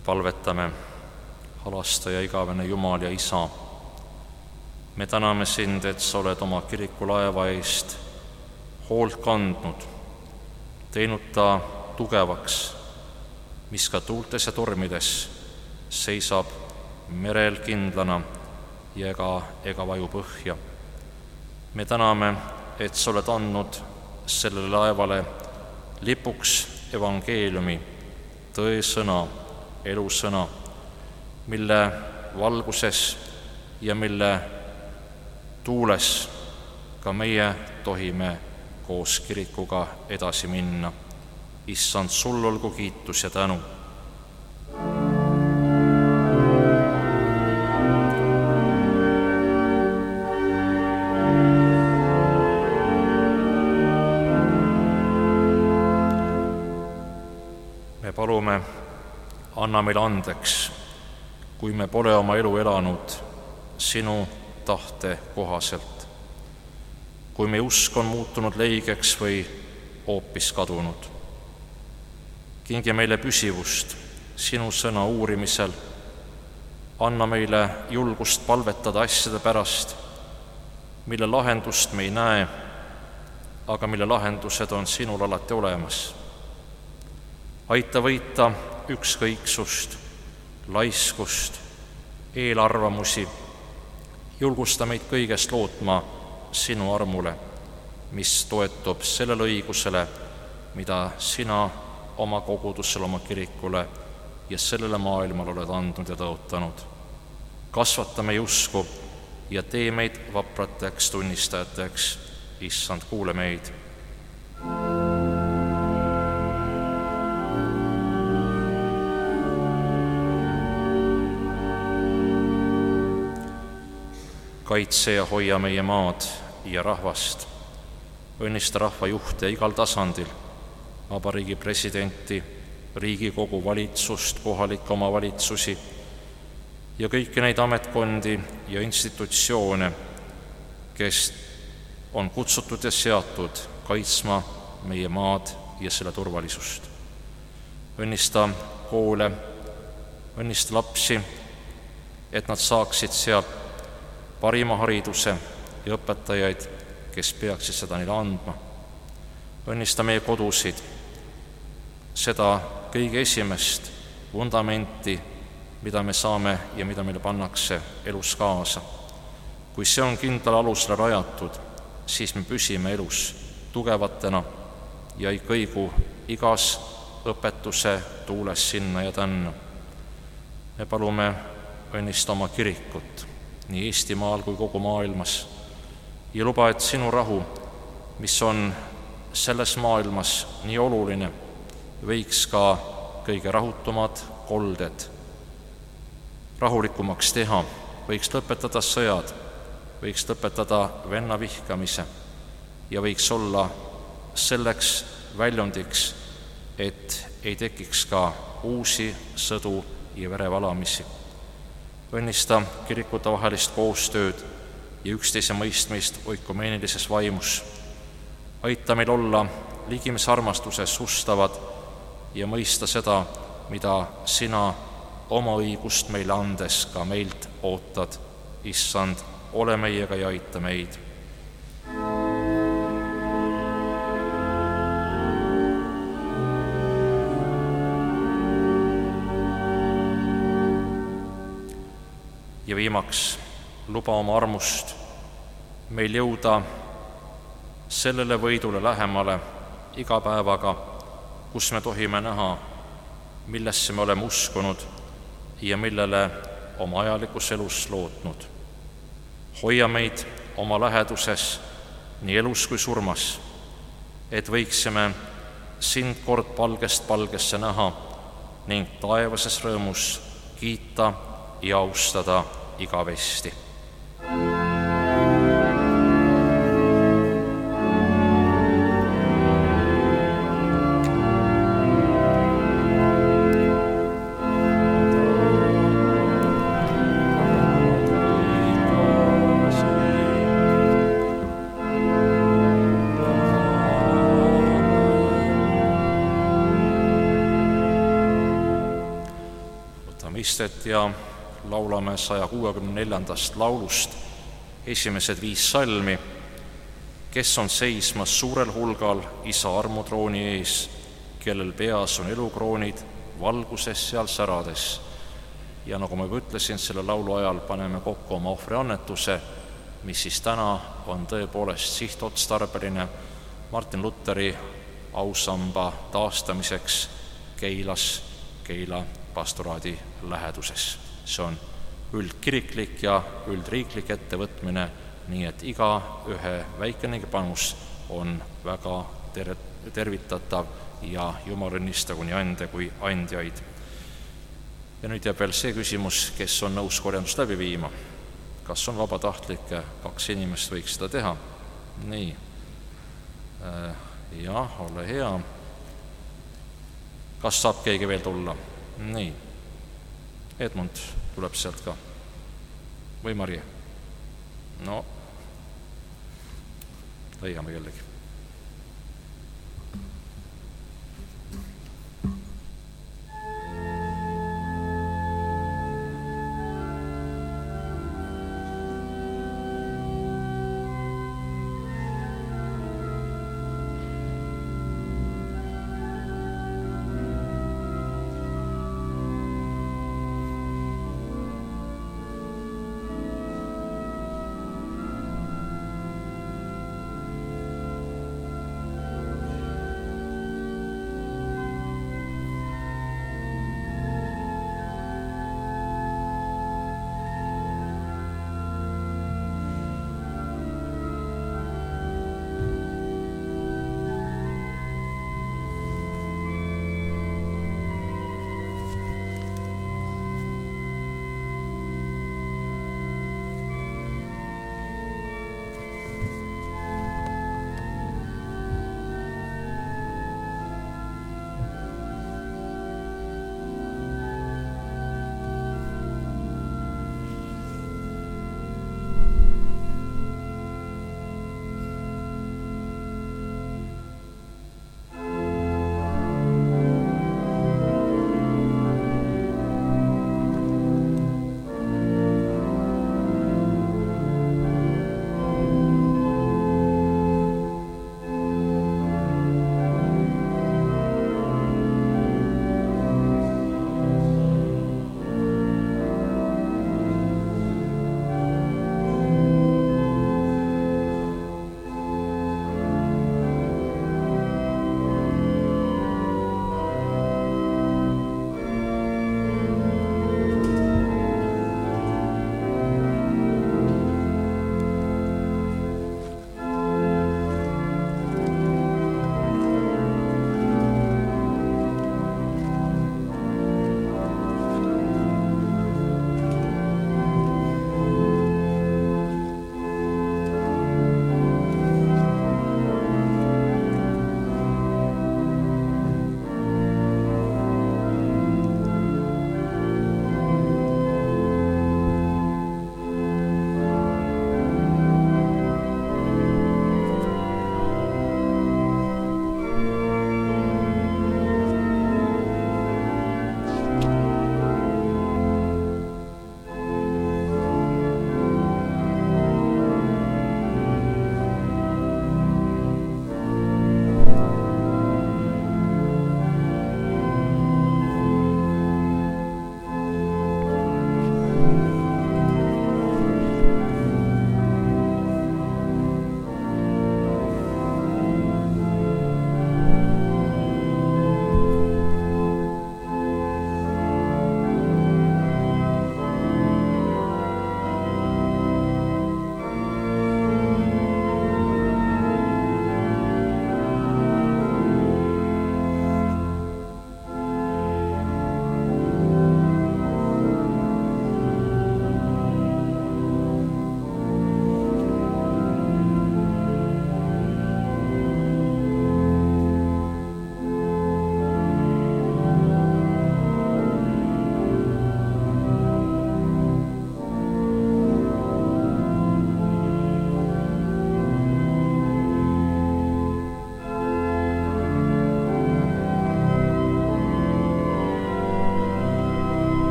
me palvetame, halastaja, igavene Jumal ja Isa. me täname sind, et sa oled oma kiriku laeva eest hoolt kandnud, teinud ta tugevaks, mis ka tuultes ja tormides seisab merel kindlana ja ega, ega vaju põhja. me täname, et sa oled andnud sellele laevale lipuks evangeeliumi, tõesõna, elusõna, mille valguses ja mille tuules ka meie tohime koos kirikuga edasi minna. Issand, sul olgu kiitus ja tänu. Me palume, anna meile andeks, kui me pole oma elu elanud sinu tahte kohaselt, kui meie usk on muutunud leigeks või hoopis kadunud. Kingi meile püsivust sinu sõna uurimisel, anna meile julgust palvetada asjade pärast, mille lahendust me ei näe, aga mille lahendused on sinul alati olemas. Aita võita ükskõiksust, laiskust, eelarvamusi, julgusta meid kõigest lootma sinu armule, mis toetub sellele õigusele, mida sina oma kogudusele, oma kirikule ja sellele maailmale oled andnud ja tõotanud. Kasvata meie usku ja tee meid vaprateks tunnistajateks. Issand, kuule meid. Kaitse ja hoia meie maad ja rahvast. Õnnista rahvajuhte igal tasandil, vabariigi presidenti, Riigikogu valitsust, kohalikke omavalitsusi ja kõiki neid ametkondi ja institutsioone, kes on kutsutud ja seatud kaitsma meie maad ja selle turvalisust. Õnnista koole, õnnista lapsi, et nad saaksid sealt parima hariduse ja õpetajaid, kes peaksid seda neile andma. Õnnista meie kodusid, seda kõige esimest vundamenti, mida me saame ja mida meile pannakse elus kaasa. Kui see on kindlal alusele rajatud, siis me püsime elus tugevatena ja ei kõigu igas õpetuse tuules sinna ja tänna. Me palume õnnista oma kirikut nii Eestimaal kui kogu maailmas ja luba, et sinu rahu, mis on selles maailmas nii oluline, võiks ka kõige rahutumad kolded rahulikumaks teha, võiks lõpetada sõjad, võiks lõpetada venna vihkamise ja võiks olla selleks väljundiks, et ei tekiks ka uusi sõdu ja verevalamisi. Õnnista kirikute vahelist koostööd ja üksteise mõistmist oikumeenilises vaimus. Aita meil olla ligimes armastuses ustavad ja mõista seda, mida sina oma õigust meile andes ka meilt ootad. Issand, ole meiega ja aita meid. Ja viimaks, luba oma armust meil jõuda sellele võidule lähemale iga päevaga, kus me tohime näha, millesse me oleme uskunud ja millele oma ajalikus elus lootnud. Hoia meid oma läheduses nii elus kui surmas, et võiksime sind kord palgest palgesse näha ning taevases rõõmus kiita ja austada igavesti. mõistet ja laulame saja kuuekümne neljandast laulust esimesed viis salmi. Kes on seismas suurel hulgal Isa armutrooni ees, kellel peas on elukroonid valguses seal särades. Ja nagu ma juba ütlesin, selle laulu ajal paneme kokku oma ohvriannetuse, mis siis täna on tõepoolest sihtotstarbeline Martin Lutheri ausamba taastamiseks Keilas, Keila pastoraadi läheduses. See on üldkiriklik ja üldriiklik ettevõtmine, nii et iga ühe väikenegi panus on väga ter- tervitatav ja Jumal õnnistagu nii ande kui andjaid. Ja nüüd jääb veel see küsimus, kes on nõus korjandust läbi viima. Kas on vabatahtlikke? Kaks inimest võiks seda teha. Nii. Jah, ole hea. Kas saab keegi veel tulla? Nii. Edmund tuleb sealt ka. Või Mari? No, leiame kellegi.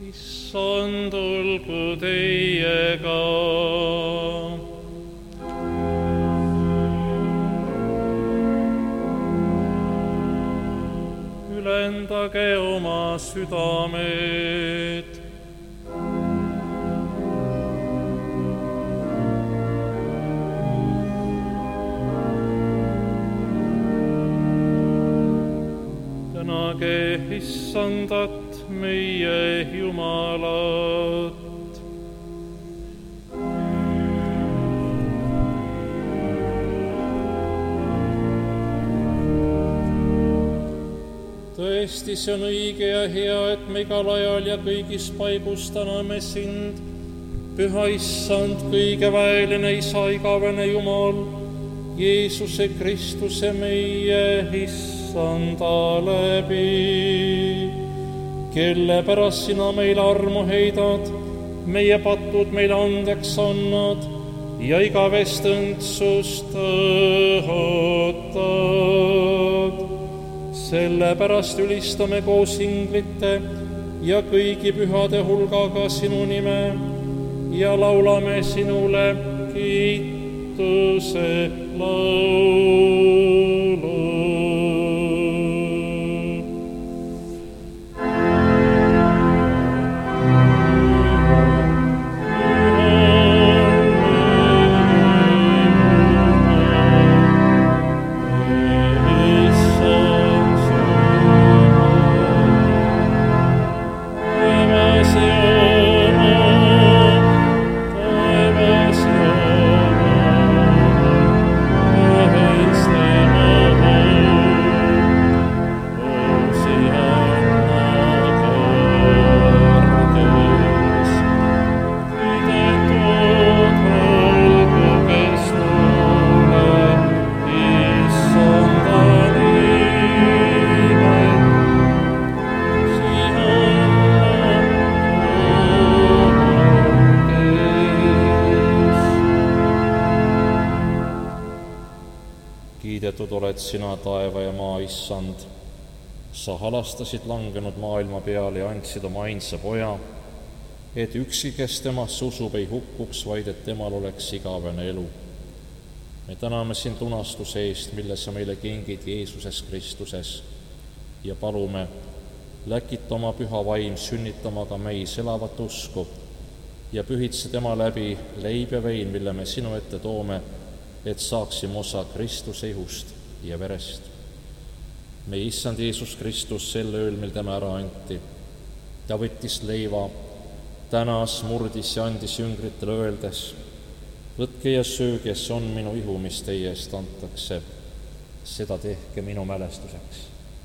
issand olgu teiega. Ülendage oma südamed. Tänage issandat, meie Jumalat. Tõesti, see on õige ja hea, et me igal ajal ja kõigis paigus täname sind, püha issand, kõige väeline isa, igavene Jumal, Jeesuse Kristuse meie issanda läbi, kelle pärast sina meile armu heidad, meie patud meile andeks annad ja igavest õndsust tõotad. Sellepärast ülistame koos inglite ja kõigi pühade hulgaga sinu nime ja laulame sinule kiituse laulu. Kiidetud oled sina, taeva ja maa issand. Sa halastasid langenud maailma peale ja andsid oma ainsa poja, et ükski, kes temasse usub, ei hukkuks, vaid et temal oleks igavene elu. Me täname sind lunastuse eest, mille sa meile kingid Jeesuses Kristuses ja palume, läkita oma püha vaim sünnitama ka meis elavat usku ja pühitse tema läbi leib ja vein, mille me sinu ette toome, et saaksime osa Kristuse ihust ja verest. Meie issand Jeesus Kristus sel ööl, mil tema ära anti, ta võttis leiva, tänas, murdis ja andis jüngritele öeldes, võtke ja sööge, see on minu ihu, mis teie eest antakse, seda tehke minu mälestuseks.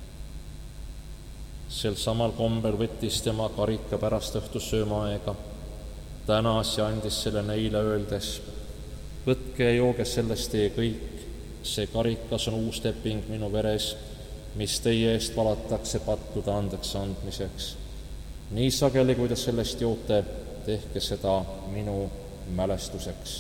Sel samal kombel võttis tema karika pärast õhtusöömaaega, tänas ja andis selle neile öeldes, võtke ja jooge sellest teie kõik, see karikas on uus leping minu veres, mis teie eest valatakse pattude andeks andmiseks. Nii sageli, kui te sellest joote, tehke seda minu mälestuseks.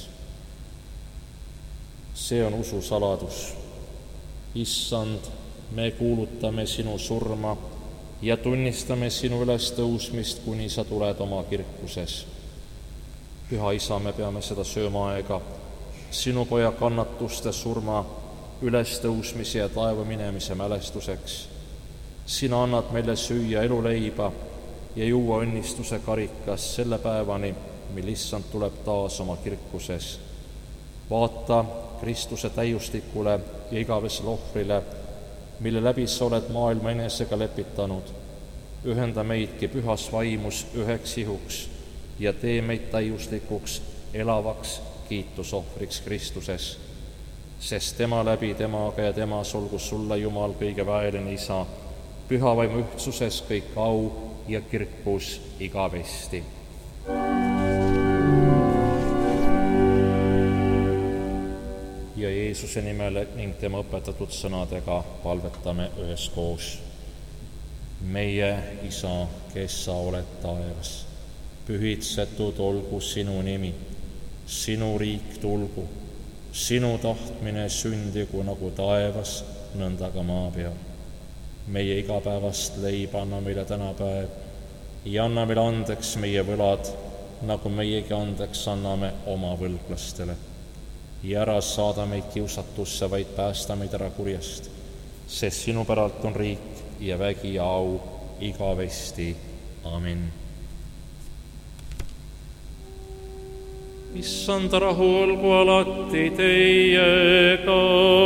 See on usu saladus. Issand, me kuulutame sinu surma ja tunnistame sinu ülestõusmist, kuni sa tuled oma kirkuses. Püha isa, me peame seda söömaaega sinu poja kannatuste, surma, ülestõusmise ja taeva minemise mälestuseks. Sina annad meile süüa eluleiba ja juua õnnistuse karikas selle päevani, mil issand tuleb taas oma kirkuses. Vaata Kristuse täiuslikule ja igavesele ohvrile, mille läbi sa oled maailma enesega lepitanud. Ühenda meidki pühas vaimus üheks ihuks ja tee meid täiuslikuks, elavaks kiitusohvriks Kristuses, sest tema läbi, temaga ja temas olgu sulle, Jumal, kõige väeline isa, püha vaimu ühtsuses kõik au ja kirkus igavesti. Ja Jeesuse nimel ning tema õpetatud sõnadega palvetame üheskoos. Meie isa, kes sa oled taevas, pühitsetud olgu sinu nimi, sinu riik tulgu, sinu tahtmine sündigu nagu taevas, nõnda ka maa peal. Meie igapäevast leiba anna meile täna päev ja anna meile andeks meie võlad, nagu meiegi andeks anname oma võlglastele. ja ära saada meid kiusatusse, vaid päästa meid ära kurjast, sest sinu päralt on riik ja vägi ja au igavesti. Amin. Issand rahu olgu alati teiega.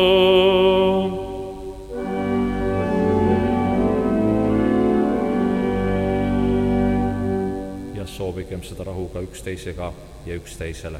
Ja soovigem seda rahu ka üksteisega ja üksteisele.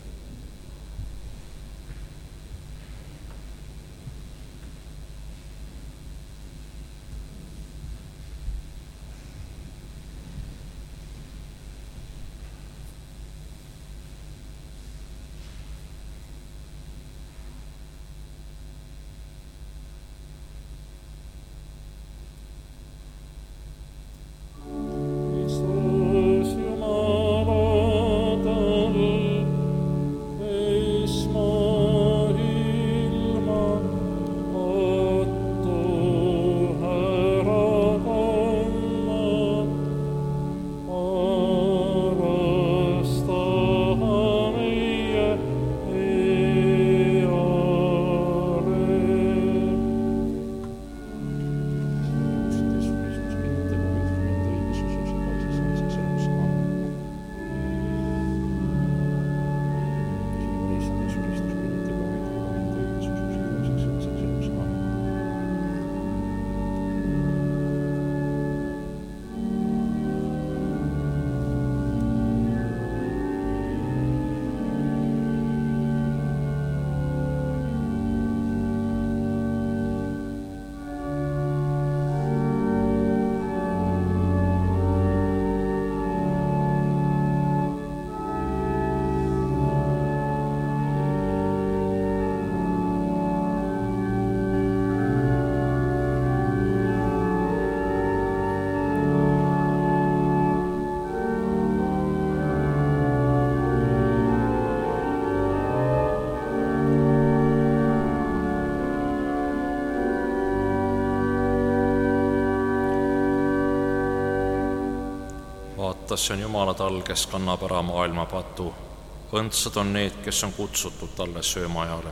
See on Jumala tal, kes kannab ära maailma patu. Õndsad on need, kes on kutsutud talle söömajale.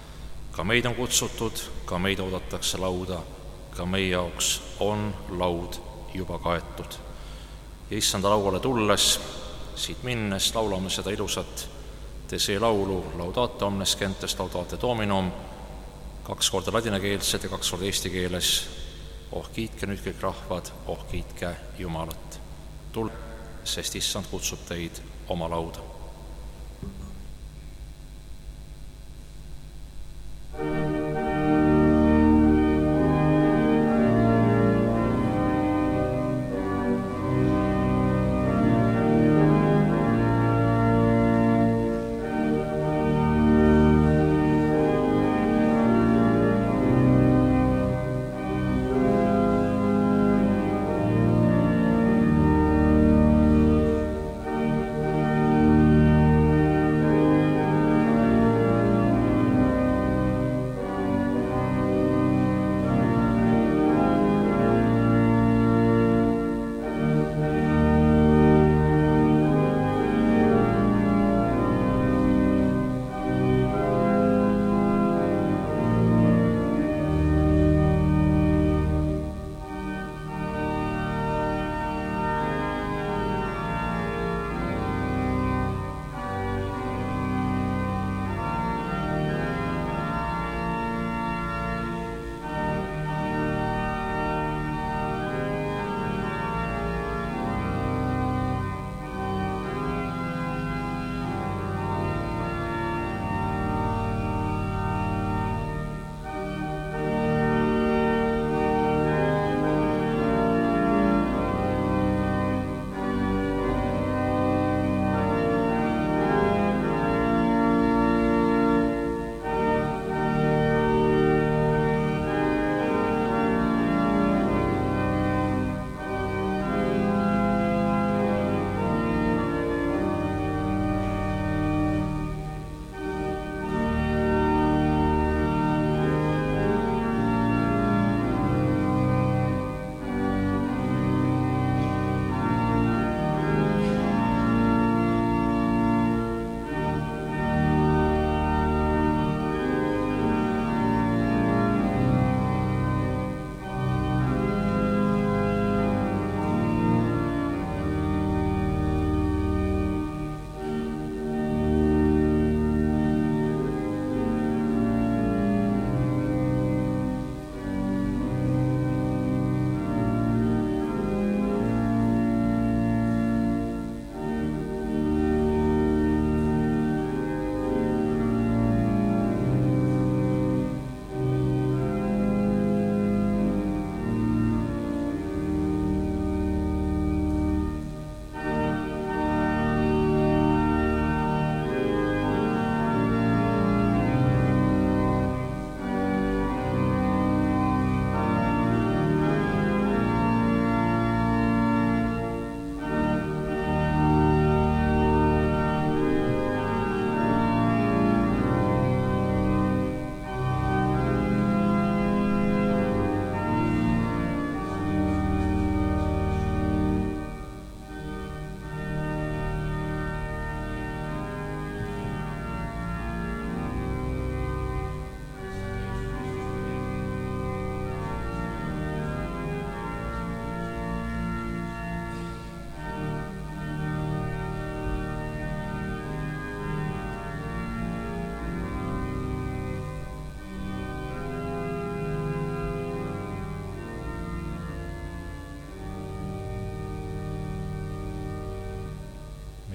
Ka meid on kutsutud, ka meid oodatakse lauda, ka meie jaoks on laud juba kaetud. Ja issanda lauale tulles, siit minnes laulame seda ilusat Te see laulu Laudate omnes gentes, Laudate Dominum, kaks korda ladinakeelsed ja kaks korda eesti keeles. Oh kiitke nüüd kõik rahvad, oh kiitke Jumalat. Tul- sest issand kutsub teid oma lauda. Thank you.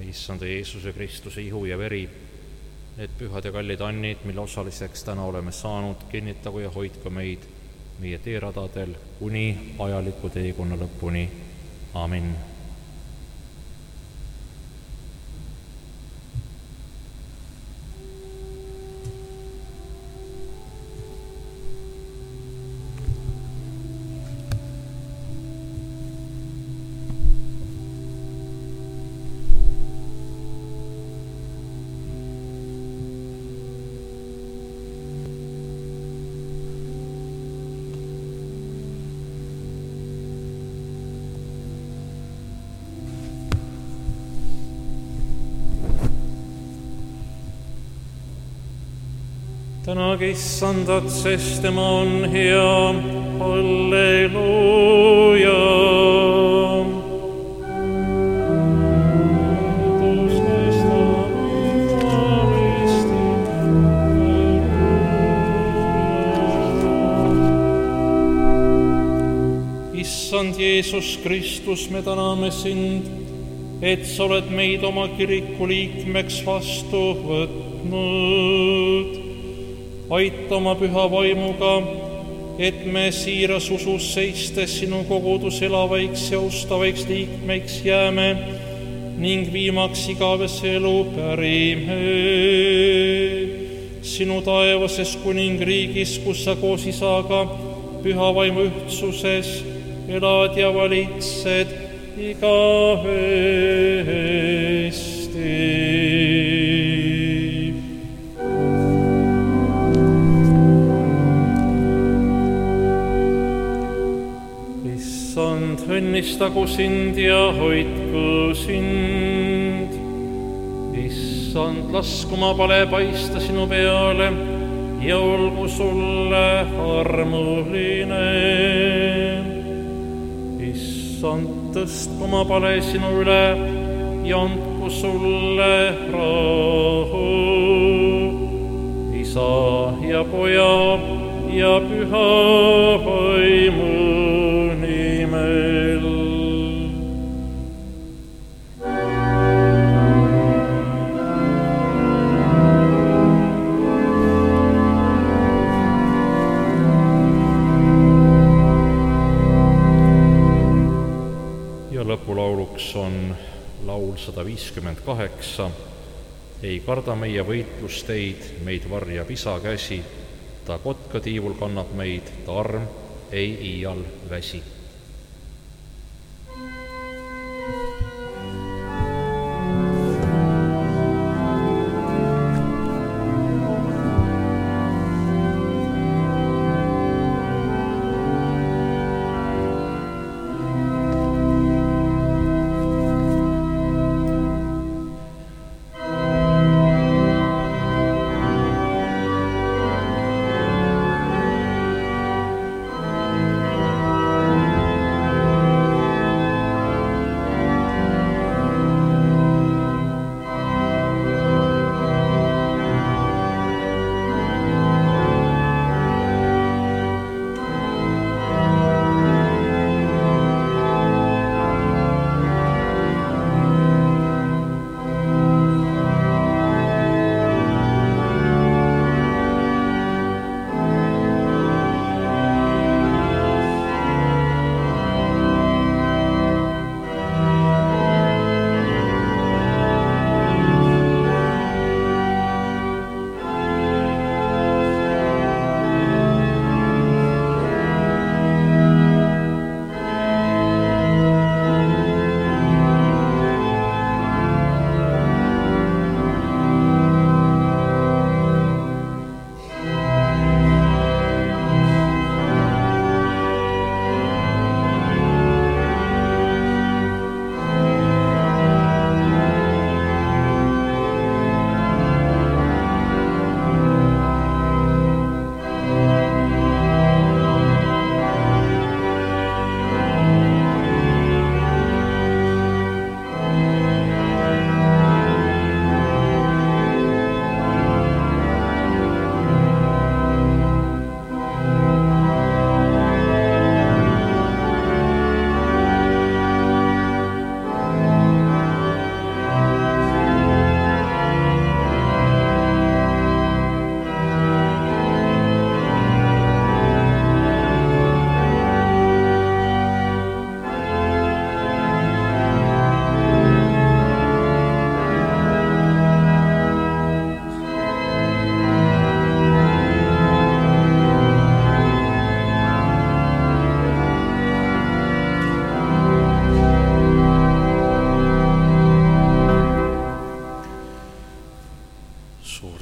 issanda Jeesuse Kristuse ihu ja veri, need pühad ja kallid annid, mille osaliseks täna oleme saanud, kinnitagu ja hoidku meid meie teeradadel kuni ajaliku teekonna lõpuni. Amin. tänage issandat, sest tema on hea. Halleluuja. Issand Jeesus Kristus, me täname sind, et sa oled meid oma kiriku liikmeks vastu võtnud. Aita oma püha vaimuga, et me siiras usus seistes sinu kogudus elavaiks ja ustavaiks liikmeiks jääme ning viimaks igavese elu pärime. Sinu taevases kuningriigis, kus sa koos isaga püha vaimu ühtsuses elad ja valitsed igavesti. Õnnistagu sind ja hoidku sind. Issand, lasku oma pale paista sinu peale ja olgu sulle armuline. Issand, tõstku oma pale sinu üle ja andku sulle rahu. Isa ja Poja ja Püha Vaimu nimel. Ja lõpulauluks on laul sada viiskümmend kaheksa. Ei karda meie võitlusteid, meid varjab isa käsi, ta kotkatiivul kannab meid, ta arm ei iial väsi.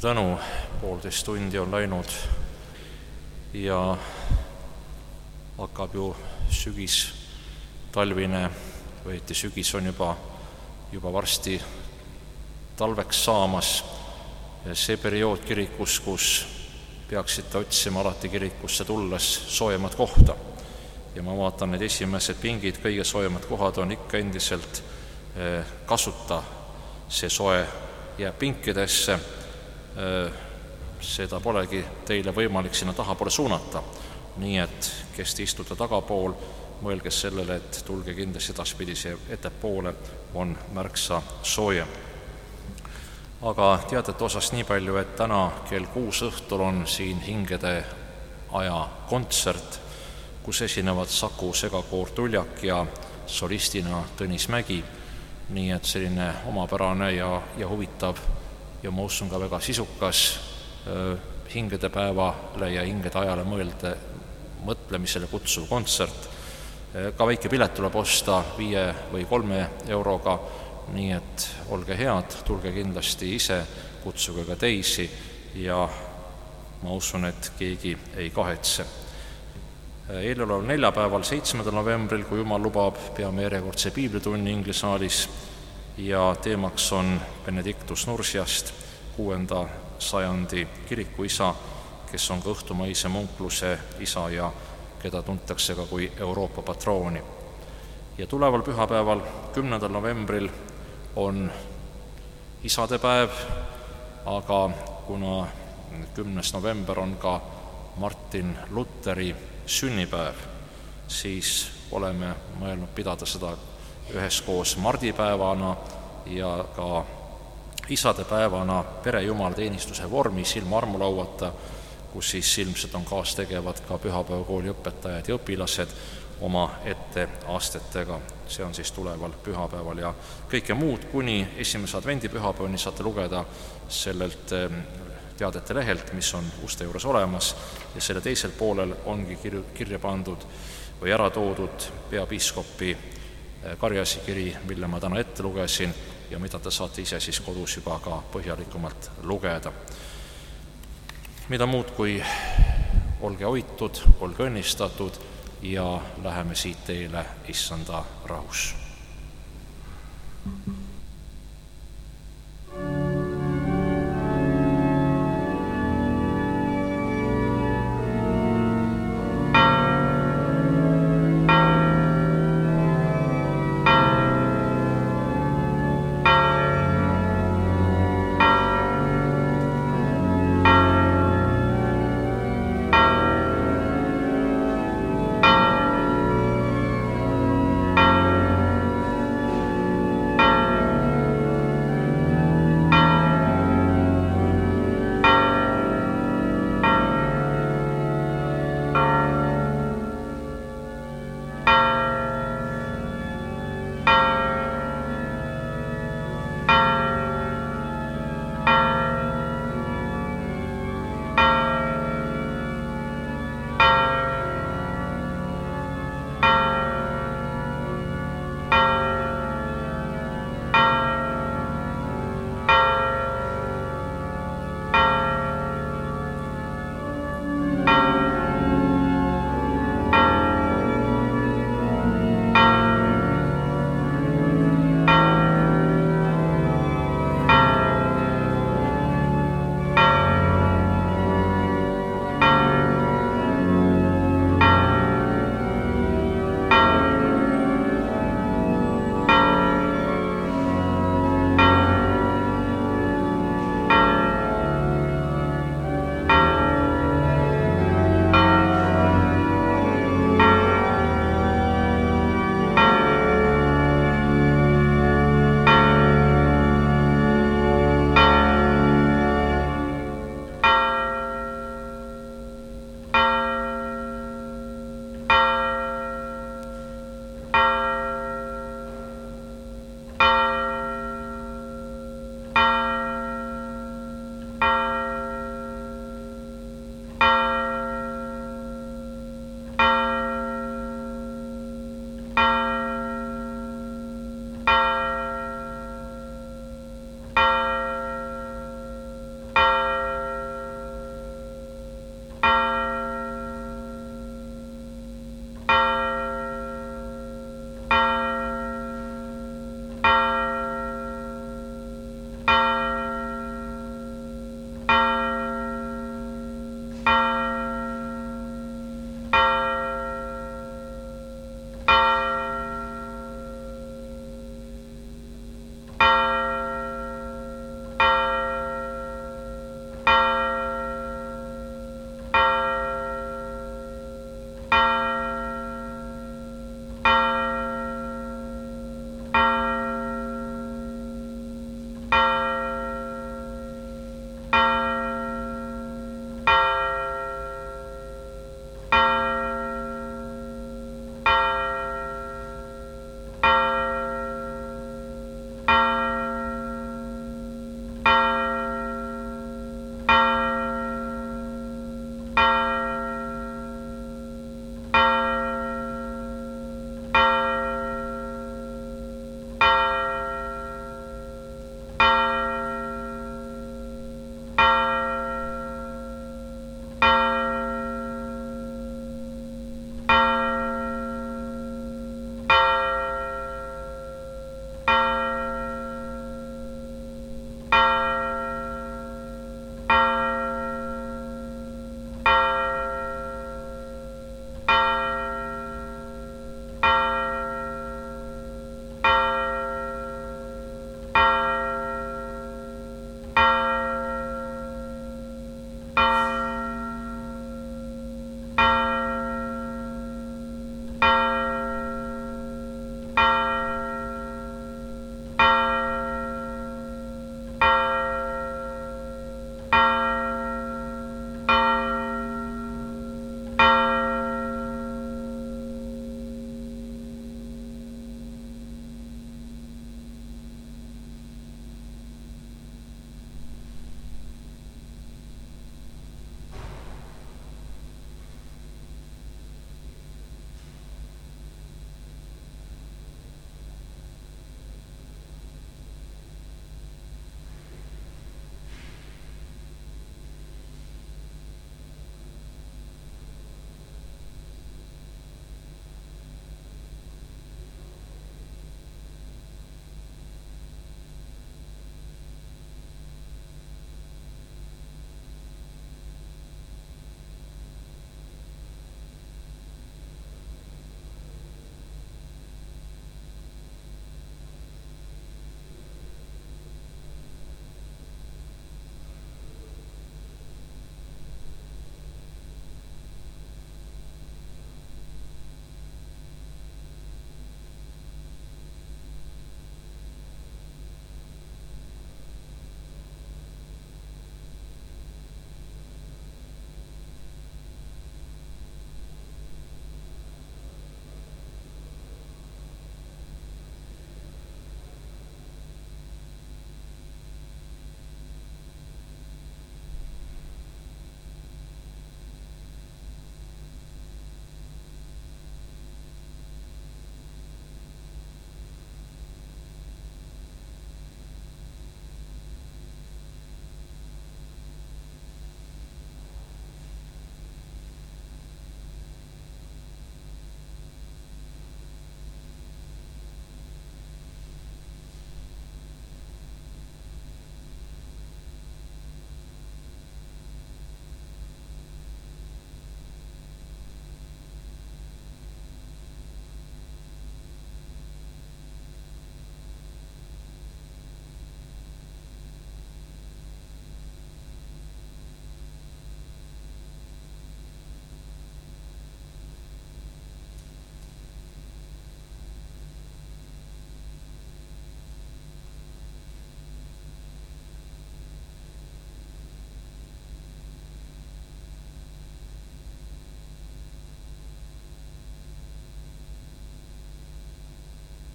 tänu, poolteist tundi on läinud ja hakkab ju sügis, talvine, õieti sügis on juba, juba varsti talveks saamas. See periood kirikus, kus peaksite otsima alati kirikusse tulles soojemat kohta. Ja ma vaatan, need esimesed pingid, kõige soojemad kohad on ikka endiselt kasuta. See soe jääb pinkidesse, seda polegi teile võimalik sinna tahapoole suunata. Nii et, kes te istute tagapool, mõelge sellele, et tulge kindlasti edaspidi, see ettepoole on märksa soojem. Aga teadete osas nii palju, et täna kell kuus õhtul on siin Hingede aja kontsert, kus esinevad Saku segakoor Tuljak ja solistina Tõnis Mägi. Nii et selline omapärane ja, ja huvitav ja ma usun ka väga sisukas hingede päevale ja hingede ajale mõelde mõtlemisele kutsuv kontsert. Ka väike pilet tuleb osta viie või kolme euroga, nii et olge head, tulge kindlasti ise, kutsuge ka teisi ja ma usun, et keegi ei kahetse. Eeloleval neljapäeval, seitsmendal novembril, kui Jumal lubab, peame järjekordse piiblitunni inglisaalis ja teemaks on Benedictus Nursiast, kuuenda sajandi kirikuisa, kes on ka õhtumaise munkluse isa ja keda tuntakse ka kui Euroopa patrooni. Ja tuleval pühapäeval, kümnendal novembril on isadepäev, aga kuna kümnes november on ka Martin Luteri sünnipäev, siis oleme mõelnud pidada seda üheskoos mardipäevana ja ka isadepäevana perejumalateenistuse vormis ilma armulauata, kus siis ilmselt on kaastegevad ka pühapäevakooli õpetajad ja õpilased oma etteastetega. See on siis tuleval pühapäeval ja kõike muud kuni esimese advendipühapäevani saate lugeda sellelt teadete lehelt, mis on uste juures olemas ja selle teisel poolel ongi kirja pandud või ära toodud peapiiskopi karjasikiri, mille ma täna ette lugesin ja mida te saate ise siis kodus juba ka põhjalikumalt lugeda. Mida muud kui olge hoitud, olge õnnistatud ja läheme siit teile issanda rahus.